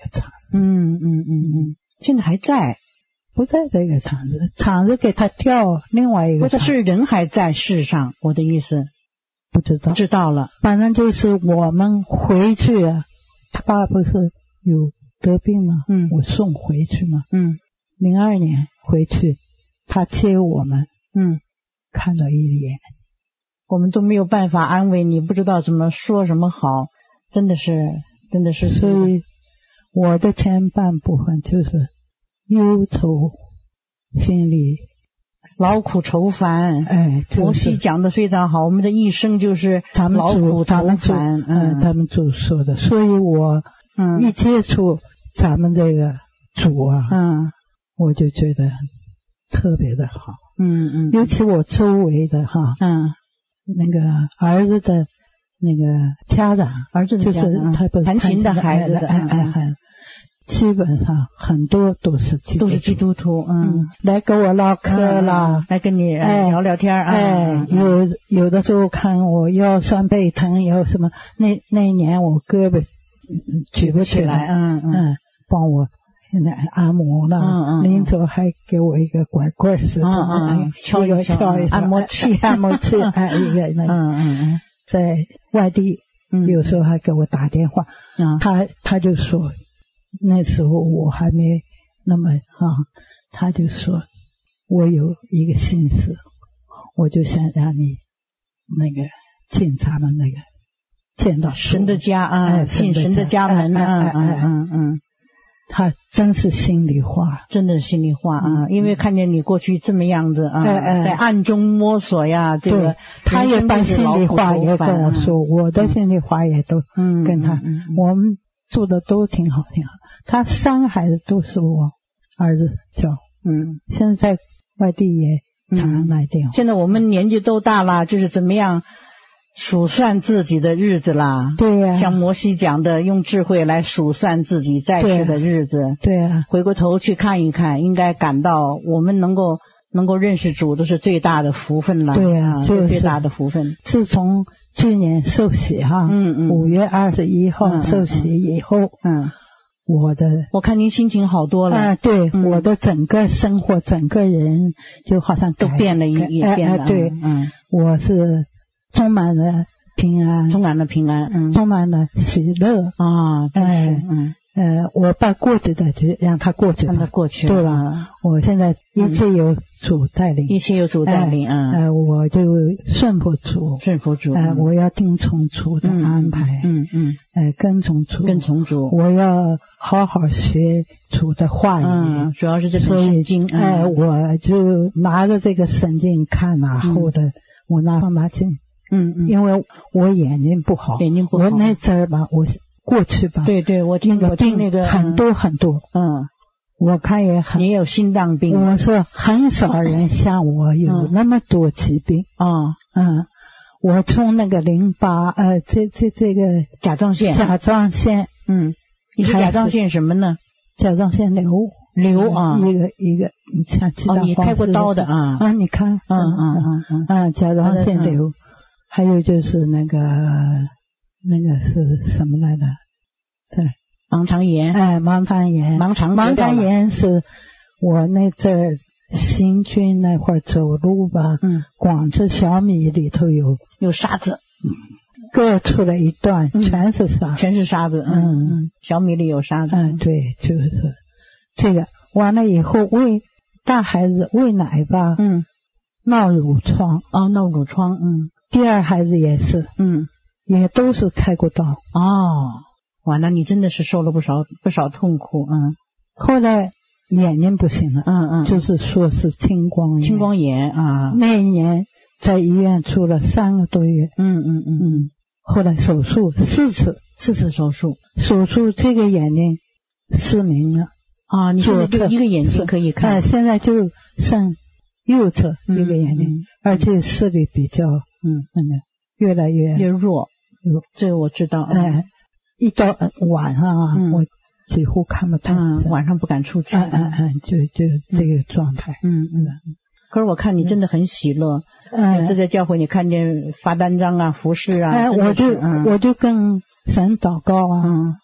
Speaker 4: 嗯嗯嗯嗯，现在还在。
Speaker 5: 不在这个厂子，厂子给他调另外一个厂子。
Speaker 4: 或者是人还在世上，我的意思。
Speaker 5: 不知道，
Speaker 4: 不知道了。
Speaker 5: 反正就是我们回去啊，他爸不是有得病吗？
Speaker 4: 嗯，
Speaker 5: 我送回去嘛。
Speaker 4: 嗯，
Speaker 5: 零二年回去，他接我们。
Speaker 4: 嗯，
Speaker 5: 看到一眼，
Speaker 4: 我们都没有办法安慰你，不知道怎么说什么好，真的是，真的是。
Speaker 5: 所以我的前半部分就是忧愁，心里
Speaker 4: 劳苦愁烦。
Speaker 5: 哎，就是、
Speaker 4: 摩西讲的非常好，我们的一生就是劳苦愁烦。
Speaker 5: 嗯，咱们主说的，所以我
Speaker 4: 嗯
Speaker 5: 一接触咱们这个主啊，
Speaker 4: 嗯，
Speaker 5: 我就觉得特别的好。
Speaker 4: 嗯嗯，
Speaker 5: 尤其我周围的哈，
Speaker 4: 嗯，
Speaker 5: 那个儿子的那个家长，
Speaker 4: 儿子的
Speaker 5: 就是他不是
Speaker 4: 弹琴的孩子的，
Speaker 5: 哎哎哎，基本上很多都是基督徒，
Speaker 4: 都是基督徒，嗯，
Speaker 5: 来跟我唠嗑啦，
Speaker 4: 嗯、来跟你
Speaker 5: 哎
Speaker 4: 聊聊天，
Speaker 5: 哎，
Speaker 4: 嗯、
Speaker 5: 有有的时候看我腰酸背疼，有什么那那一年我胳膊举不起来，
Speaker 4: 嗯嗯，
Speaker 5: 嗯，帮我现在按摩了，
Speaker 4: 嗯嗯，
Speaker 5: 临走还给我一个拐棍似的，
Speaker 4: 嗯嗯，敲
Speaker 5: 一敲一
Speaker 4: 按摩器，
Speaker 5: 按摩器，哎，一个那个，
Speaker 4: 嗯嗯嗯，
Speaker 5: 在外地，
Speaker 4: 嗯，
Speaker 5: 有时候还给我打电话，
Speaker 4: 嗯，
Speaker 5: 他他就说那时候我还没那么啊，他就说我有一个心思，我就想让你那个进咱们那个见到
Speaker 4: 神的家啊，
Speaker 5: 哎，
Speaker 4: 进神的家门，嗯嗯嗯嗯。
Speaker 5: 他真是心里话，
Speaker 4: 真的是心里话啊！
Speaker 5: 嗯、
Speaker 4: 因为看见你过去这么样子啊，
Speaker 5: 哎哎、
Speaker 4: 在暗中摸索呀，这个
Speaker 5: 他也把心里话也跟我说，我的心里话也都跟他，
Speaker 4: 嗯嗯嗯、
Speaker 5: 我们做的都挺好挺好。他三个孩子都是我儿子教，
Speaker 4: 嗯，
Speaker 5: 现在在外地也常来电话、
Speaker 4: 嗯。现在我们年纪都大了，就是怎么样数算自己的日子啦，
Speaker 5: 对呀、啊，
Speaker 4: 像摩西讲的，用智慧来数算自己在世的日子，
Speaker 5: 对呀、啊，
Speaker 4: 回过头去看一看，应该感到我们能够能够认识主，都是最大的福分了，
Speaker 5: 对呀、啊，
Speaker 4: 就是最大的福分。
Speaker 5: 自从去年受洗哈，
Speaker 4: 嗯嗯，
Speaker 5: 五月二十一号受洗以后，
Speaker 4: 嗯，
Speaker 5: 我的
Speaker 4: 我看您心情好多了，
Speaker 5: 啊，对、
Speaker 4: 嗯，
Speaker 5: 我的整个生活，整个人就好像
Speaker 4: 都变了一一变了，
Speaker 5: 哎哎，对，
Speaker 4: 嗯，
Speaker 5: 我是充满了平安，
Speaker 4: 充满了平安，嗯，
Speaker 5: 充满了喜乐
Speaker 4: 啊，
Speaker 5: 哎，
Speaker 4: 嗯
Speaker 5: 呃，我把过去的就让它过去吧，
Speaker 4: 让它过去，
Speaker 5: 对吧？我现在一切有主带领，
Speaker 4: 一切有主带领，嗯，
Speaker 5: 呃，我就顺服主，
Speaker 4: 顺服主，
Speaker 5: 呃，我要听从主的安排，
Speaker 4: 嗯嗯，
Speaker 5: 呃，跟从主，
Speaker 4: 跟从主，
Speaker 5: 我要好好学主的话语，
Speaker 4: 嗯，主要是这本圣经，
Speaker 5: 哎，我就拿着这个圣经看哪后的，我拿放大镜。
Speaker 4: 嗯嗯，
Speaker 5: 因为我眼睛不好，
Speaker 4: 眼睛不好，
Speaker 5: 我那阵儿吧，我过去吧，
Speaker 4: 对对，我听
Speaker 5: 我
Speaker 4: 听那个
Speaker 5: 很多很多，
Speaker 4: 嗯，
Speaker 5: 我看也很，
Speaker 4: 你也有心脏病，
Speaker 5: 我说很少人像我有那么多疾病
Speaker 4: 啊，
Speaker 5: 嗯，我从那个淋巴呃，这这这个
Speaker 4: 甲状腺，
Speaker 5: 甲状腺，
Speaker 4: 嗯，你是甲状腺什么呢？
Speaker 5: 甲状腺瘤
Speaker 4: 瘤啊，
Speaker 5: 一个一个，你像鸡蛋
Speaker 4: 哦，你开过刀的啊
Speaker 5: 啊，你看，
Speaker 4: 嗯嗯嗯嗯，
Speaker 5: 啊，甲状腺瘤。还有就是那个那个是什么来着？这
Speaker 4: 盲肠炎，
Speaker 5: 哎，盲肠炎，
Speaker 4: 盲肠
Speaker 5: 盲肠炎是我那阵儿行军那会儿走路吧，
Speaker 4: 嗯，
Speaker 5: 光是小米里头有
Speaker 4: 有沙子，
Speaker 5: 割出来一段，嗯、全是沙，
Speaker 4: 全是沙子，嗯嗯，小米里有沙子，
Speaker 5: 嗯，对，就是这个。完了以后喂大孩子喂奶吧，
Speaker 4: 嗯，
Speaker 5: 闹褥疮，
Speaker 4: 哦，闹褥疮，嗯。
Speaker 5: 第二孩子也是，
Speaker 4: 嗯，
Speaker 5: 也都是开过刀。
Speaker 4: 哦，哇，那你真的是受了不少不少痛苦，嗯。
Speaker 5: 后来眼睛不行了，
Speaker 4: 嗯嗯，
Speaker 5: 就是说是青光眼。
Speaker 4: 青光眼啊，
Speaker 5: 那一年在医院住了三个多月。
Speaker 4: 嗯嗯嗯嗯。
Speaker 5: 后来手术四次，
Speaker 4: 四次手术，
Speaker 5: 手术这个眼睛失明了
Speaker 4: 啊，你现在就一个眼睛可以看，
Speaker 5: 哎，现在就剩右侧一个眼睛，
Speaker 4: 嗯嗯、
Speaker 5: 而且视力比较。嗯，那个越来越
Speaker 4: 越弱，这个我知道。
Speaker 5: 哎，一到晚上啊，
Speaker 4: 嗯、
Speaker 5: 我几乎看不太。
Speaker 4: 嗯，晚上不敢出去。
Speaker 5: 嗯嗯嗯，就就这个状态。
Speaker 4: 嗯嗯。可是我看你真的很喜乐。嗯。有次在教会，你看见发单张啊、服饰啊。
Speaker 5: 哎，我就、
Speaker 4: 嗯、
Speaker 5: 我就跟神祷告啊。
Speaker 4: 嗯。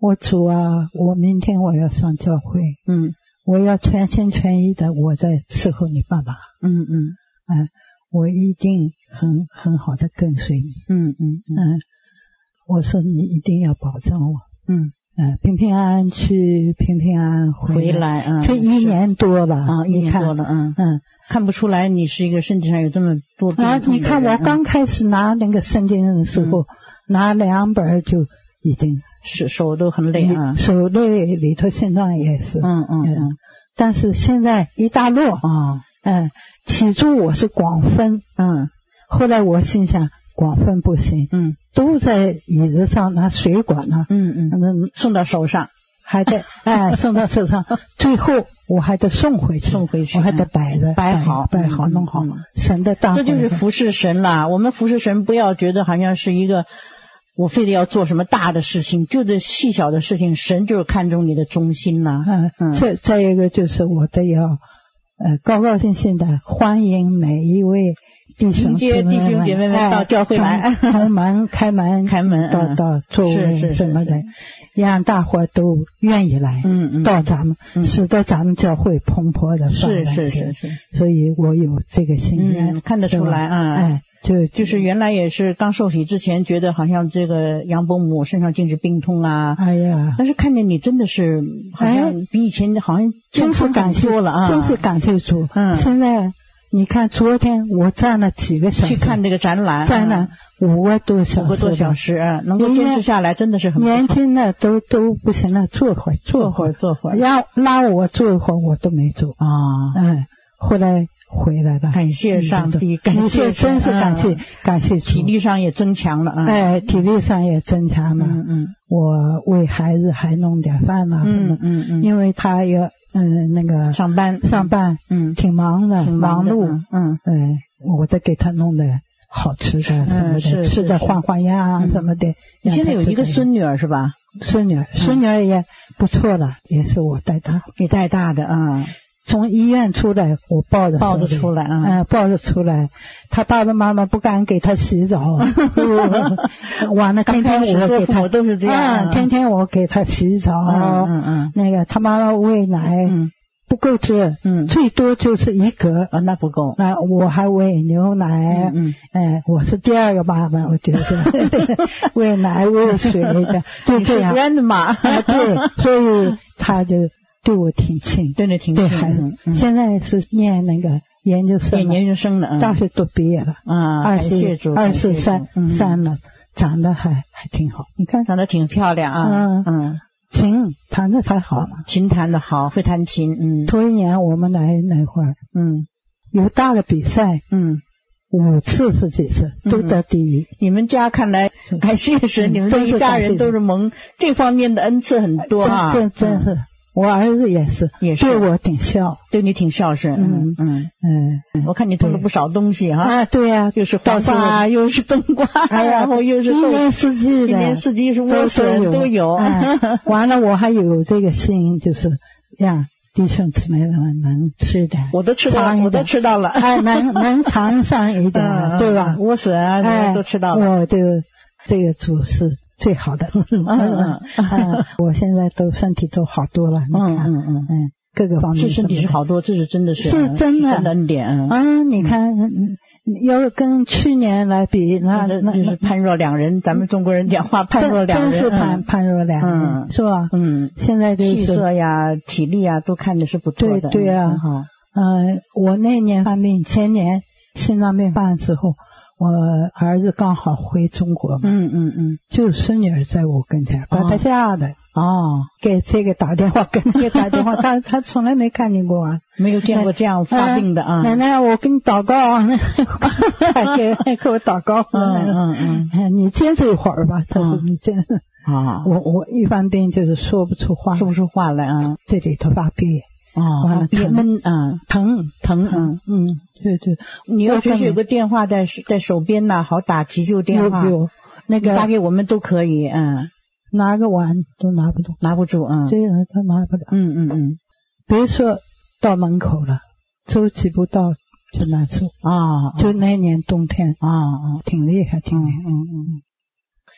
Speaker 5: 我主啊，我明天我要上教会，
Speaker 4: 嗯，
Speaker 5: 我要全心全意的我在伺候你爸爸，
Speaker 4: 嗯嗯，
Speaker 5: 嗯，我一定很很好的跟随你，
Speaker 4: 嗯嗯嗯，
Speaker 5: 嗯，我说你一定要保证我，
Speaker 4: 嗯
Speaker 5: 嗯，平平安安去，平平安安回
Speaker 4: 回来，嗯，
Speaker 5: 这一年多了
Speaker 4: 啊，一年多了，嗯
Speaker 5: 嗯，
Speaker 4: 看不出来你是一个身体上有这么多病痛的人。
Speaker 5: 啊，你看我刚开始拿那个圣经的时候，
Speaker 4: 嗯、
Speaker 5: 拿两本就已经
Speaker 4: 是手都很累啊，
Speaker 5: 手累里头心脏也是，
Speaker 4: 嗯嗯嗯，
Speaker 5: 但是现在一大落
Speaker 4: 啊，
Speaker 5: 嗯，起初我是广分，
Speaker 4: 嗯，
Speaker 5: 后来我心想广分不行，
Speaker 4: 嗯，
Speaker 5: 都在椅子上拿水管呢，
Speaker 4: 嗯嗯嗯，送到手上，
Speaker 5: 还得哎送到手上，最后我还得送回去，
Speaker 4: 送回去，
Speaker 5: 我还得摆着
Speaker 4: 摆好
Speaker 5: 摆好弄好，神的大，
Speaker 4: 这就是服侍神啦。我们服侍神，不要觉得好像是一个我非得要做什么大的事情，就这细小的事情，神就是看重你的忠心啦。
Speaker 5: 嗯嗯，再再一个就是我得要呃高高兴兴的欢迎每一位弟兄姐妹们，
Speaker 4: 弟兄姐妹们到教会来，
Speaker 5: 从门开门
Speaker 4: 开门
Speaker 5: 到到座位什么的，让大伙都愿意来，
Speaker 4: 嗯嗯，
Speaker 5: 到咱们，使得咱们教会蓬勃的发展。
Speaker 4: 是是是是，
Speaker 5: 所以我有这个心愿，
Speaker 4: 看得出来啊，
Speaker 5: 哎。就
Speaker 4: 就是原来也是刚受洗之前，觉得好像这个杨伯母身上尽是病痛啊，
Speaker 5: 哎呀！
Speaker 4: 但是看见你真的是好像比以前好像
Speaker 5: 真是感谢
Speaker 4: 了啊，
Speaker 5: 真是感谢主。
Speaker 4: 嗯，
Speaker 5: 现在你看，昨天我站了几个小时
Speaker 4: 去看这个展览，
Speaker 5: 站了五个多小时，
Speaker 4: 五个多小时，能够坚持下来，真的是很
Speaker 5: 年轻的都都不行了，坐会儿，
Speaker 4: 坐会儿，坐会儿，
Speaker 5: 要拉我坐一会儿，我都没坐
Speaker 4: 啊。
Speaker 5: 嗯，后来。回来了，
Speaker 4: 感谢上帝，感谢，
Speaker 5: 真是感谢，感谢主，
Speaker 4: 体力上也增强了啊！
Speaker 5: 哎，体力上也增强了。
Speaker 4: 嗯嗯，
Speaker 5: 我为孩子还弄点饭了，
Speaker 4: 嗯嗯嗯，
Speaker 5: 因为他要嗯那个
Speaker 4: 上班
Speaker 5: 上班，
Speaker 4: 嗯，
Speaker 5: 挺忙的，忙碌，
Speaker 4: 嗯，
Speaker 5: 哎，我得给他弄的好吃的什么的，吃的花花样什么的。
Speaker 4: 你现在有一个孙女儿是吧？
Speaker 5: 孙女儿，孙女儿也不错了，也是我带大，
Speaker 4: 你带大的啊。
Speaker 5: 从医院出来，我抱着
Speaker 4: 抱着出来啊，
Speaker 5: 嗯，抱着出来。他爸爸妈妈不敢给他洗澡，完了，天天我给他，
Speaker 4: 我都是这样，
Speaker 5: 天天我给他洗澡，
Speaker 4: 嗯嗯，
Speaker 5: 那个他妈妈喂奶，
Speaker 4: 嗯，
Speaker 5: 不够吃，
Speaker 4: 嗯，
Speaker 5: 最多就是一格
Speaker 4: 啊，那不够，
Speaker 5: 啊，我还喂牛奶，
Speaker 4: 嗯，
Speaker 5: 哎，我是第二个妈妈，我觉得喂奶喂水的，就这样，
Speaker 4: 是的嘛，
Speaker 5: 啊，对，所以他就。对我挺亲，
Speaker 4: 对你挺亲。
Speaker 5: 对孩子，现在是念那个研究生，
Speaker 4: 念研究生的，
Speaker 5: 大学都毕业了
Speaker 4: 啊，
Speaker 5: 二十二十三三了，长得还还挺好。你看，
Speaker 4: 长得挺漂亮啊，
Speaker 5: 嗯嗯，琴弹的才好嘛，
Speaker 4: 琴弹的好，会弹琴。嗯，
Speaker 5: 头一年我们来那会儿，
Speaker 4: 嗯，
Speaker 5: 有大的比赛，
Speaker 4: 嗯，
Speaker 5: 五次是几次都得第一。
Speaker 4: 你们家看来感谢神，你们这一家人都是蒙这方面的恩赐很多啊，
Speaker 5: 真真是。我儿子也是，
Speaker 4: 也是
Speaker 5: 对我挺孝，
Speaker 4: 对你挺孝顺。嗯嗯嗯，我看你种了不少东西哈。
Speaker 5: 啊，对呀，
Speaker 4: 又是黄瓜，又是冬瓜，然后又是
Speaker 5: 一年四季的，
Speaker 4: 一年四季是莴笋都有。
Speaker 5: 完了，我还有这个心，就是让弟兄姊妹们能吃点，
Speaker 4: 我都吃到，我都吃到了，
Speaker 5: 哎，能能尝上一点，对吧？
Speaker 4: 莴笋啊，什么都吃到了。
Speaker 5: 我就这个主是。最好的，嗯嗯嗯，我现在都身体都好多了，你看，嗯嗯嗯，各个方面
Speaker 4: 是身体是好多，这是真的是
Speaker 5: 是真的
Speaker 4: 恩典
Speaker 5: 啊！你看，要跟去年来比，那
Speaker 4: 那就是判若两人。咱们中国人讲话，判若两人，
Speaker 5: 真是判判若两人，是吧？
Speaker 4: 嗯，
Speaker 5: 现在
Speaker 4: 气色呀、体力呀，都看的是不错的。
Speaker 5: 对对啊，
Speaker 4: 好，
Speaker 5: 嗯，我那年犯病，前年心脏病犯之后。我儿子刚好回中国嘛，
Speaker 4: 嗯嗯嗯，
Speaker 5: 就孙女儿在我跟前，把他吓的
Speaker 4: 哦，
Speaker 5: 给这个打电话，跟那个打电话，他他从来没看见过啊，
Speaker 4: 没有见过这样发病的啊。
Speaker 5: 奶奶，我给你祷告，给给我祷告，
Speaker 4: 嗯嗯
Speaker 5: 嗯，你坚持一会儿吧。他说你这
Speaker 4: 啊，
Speaker 5: 我我一犯病就是说不出话，
Speaker 4: 说不出话来啊，
Speaker 5: 这里头发憋。
Speaker 4: 哦，
Speaker 5: 完了
Speaker 4: 疼闷啊，
Speaker 5: 疼
Speaker 4: 疼，
Speaker 5: 嗯嗯，对对，
Speaker 4: 你要就是有个电话在在手边呐，好打急救电话，
Speaker 5: 有那个
Speaker 4: 打给我们都可以，嗯，
Speaker 5: 拿个碗都拿不住，
Speaker 4: 拿不住，嗯，
Speaker 5: 这个他拿不了，
Speaker 4: 嗯嗯嗯，
Speaker 5: 别说到门口了，走几步到就难受
Speaker 4: 啊，
Speaker 5: 就那年冬天
Speaker 4: 啊啊，
Speaker 5: 挺厉害，挺厉害，
Speaker 4: 嗯嗯。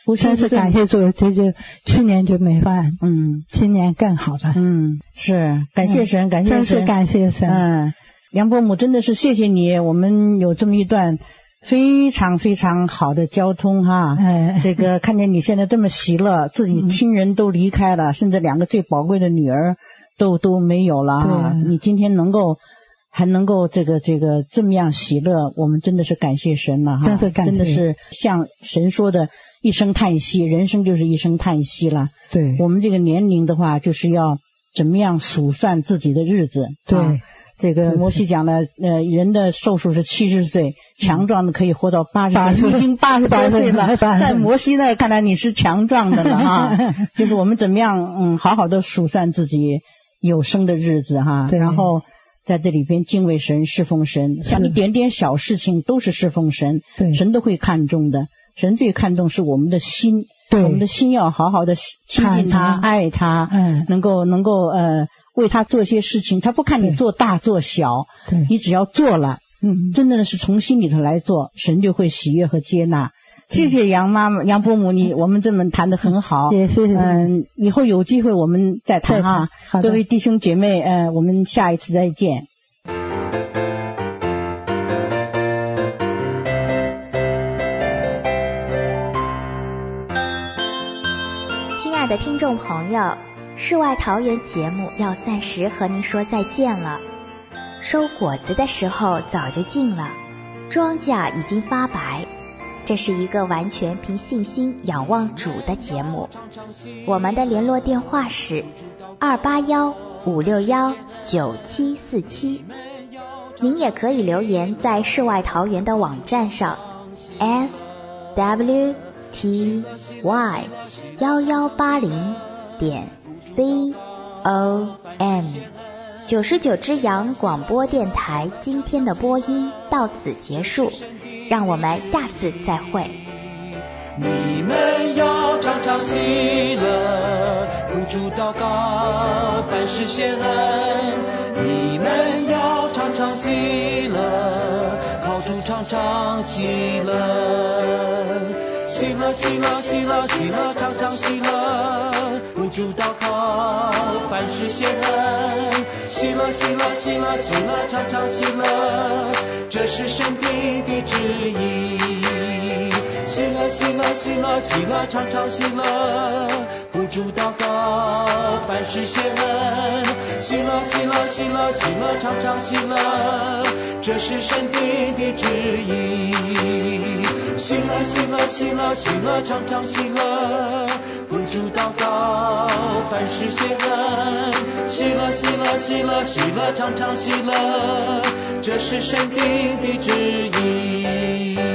Speaker 5: 我真是感谢主，这就去年就没犯，
Speaker 4: 嗯，
Speaker 5: 今年更好了。
Speaker 4: 嗯，是感谢神，嗯、感谢神，
Speaker 5: 真是感谢神。
Speaker 4: 嗯，杨伯母真的是谢谢你，我们有这么一段非常非常好的交通哈。
Speaker 5: 哎，
Speaker 4: 这个看见你现在这么喜乐，自己亲人都离开了，嗯、甚至两个最宝贵的女儿都都没有了哈。你今天能够。还能够这个这个这么样喜乐，我们真的是感谢神了哈，
Speaker 5: 真是感谢，
Speaker 4: 真的是像神说的一声叹息，人生就是一声叹息了。
Speaker 5: 对，
Speaker 4: 我们这个年龄的话，就是要怎么样数算自己的日子。
Speaker 5: 对，
Speaker 4: 啊、这个摩西讲了，呃，人的寿数是七十岁，强壮的可以活到八十岁，已经八十多岁了，在摩西那看来你是强壮的了哈。就是我们怎么样，嗯，好好的数算自己有生的日子哈，然后。在这里边敬畏神，侍奉神，像一点点小事情都是侍奉神，
Speaker 5: 对，
Speaker 4: 神都会看重的。神最看重是我们的心，
Speaker 5: 对，
Speaker 4: 我们的心要好好的亲近他，爱他，
Speaker 5: 嗯，
Speaker 4: 能够能够呃为他做些事情。他不看你做大做小，
Speaker 5: 对，
Speaker 4: 你只要做了，
Speaker 5: 嗯，
Speaker 4: 真的是从心里头来做，神就会喜悦和接纳。谢谢杨妈妈、杨伯母，你我们这么谈得很好，
Speaker 5: 也谢谢。
Speaker 4: 嗯，以后有机会我们再谈啊。各位弟兄姐妹，呃，我们下一次再见。
Speaker 2: 亲爱的听众朋友，世外桃源节目要暂时和您说再见了。收果子的时候早就近了，庄稼已经发白。这是一个完全凭信心仰望主的节目。我们的联络电话是二八幺五六幺九七四七。您也可以留言在世外桃源的网站上 s w t y 幺幺八零点 c o m。九十九只羊广播电台今天的播音到此结束，让我们下次再会。
Speaker 1: 你们要常常喜乐，无主祷告，凡事谢恩。你们要常常喜乐，靠主常常喜乐。喜乐喜乐喜乐喜乐，常常喜乐，无主祷告，凡事谢恩。喜乐喜乐喜乐喜乐，常常喜乐，这是神的的旨意。喜乐喜乐喜乐喜乐，常常喜乐，不住祷告，凡事谢恩。喜乐喜乐喜乐喜乐，常常喜乐，这是神的的旨意。喜乐喜乐喜乐喜乐，常常喜乐，不住祷告，凡事谢恩。喜乐喜乐喜乐喜乐，常常喜乐，这是神的的旨意。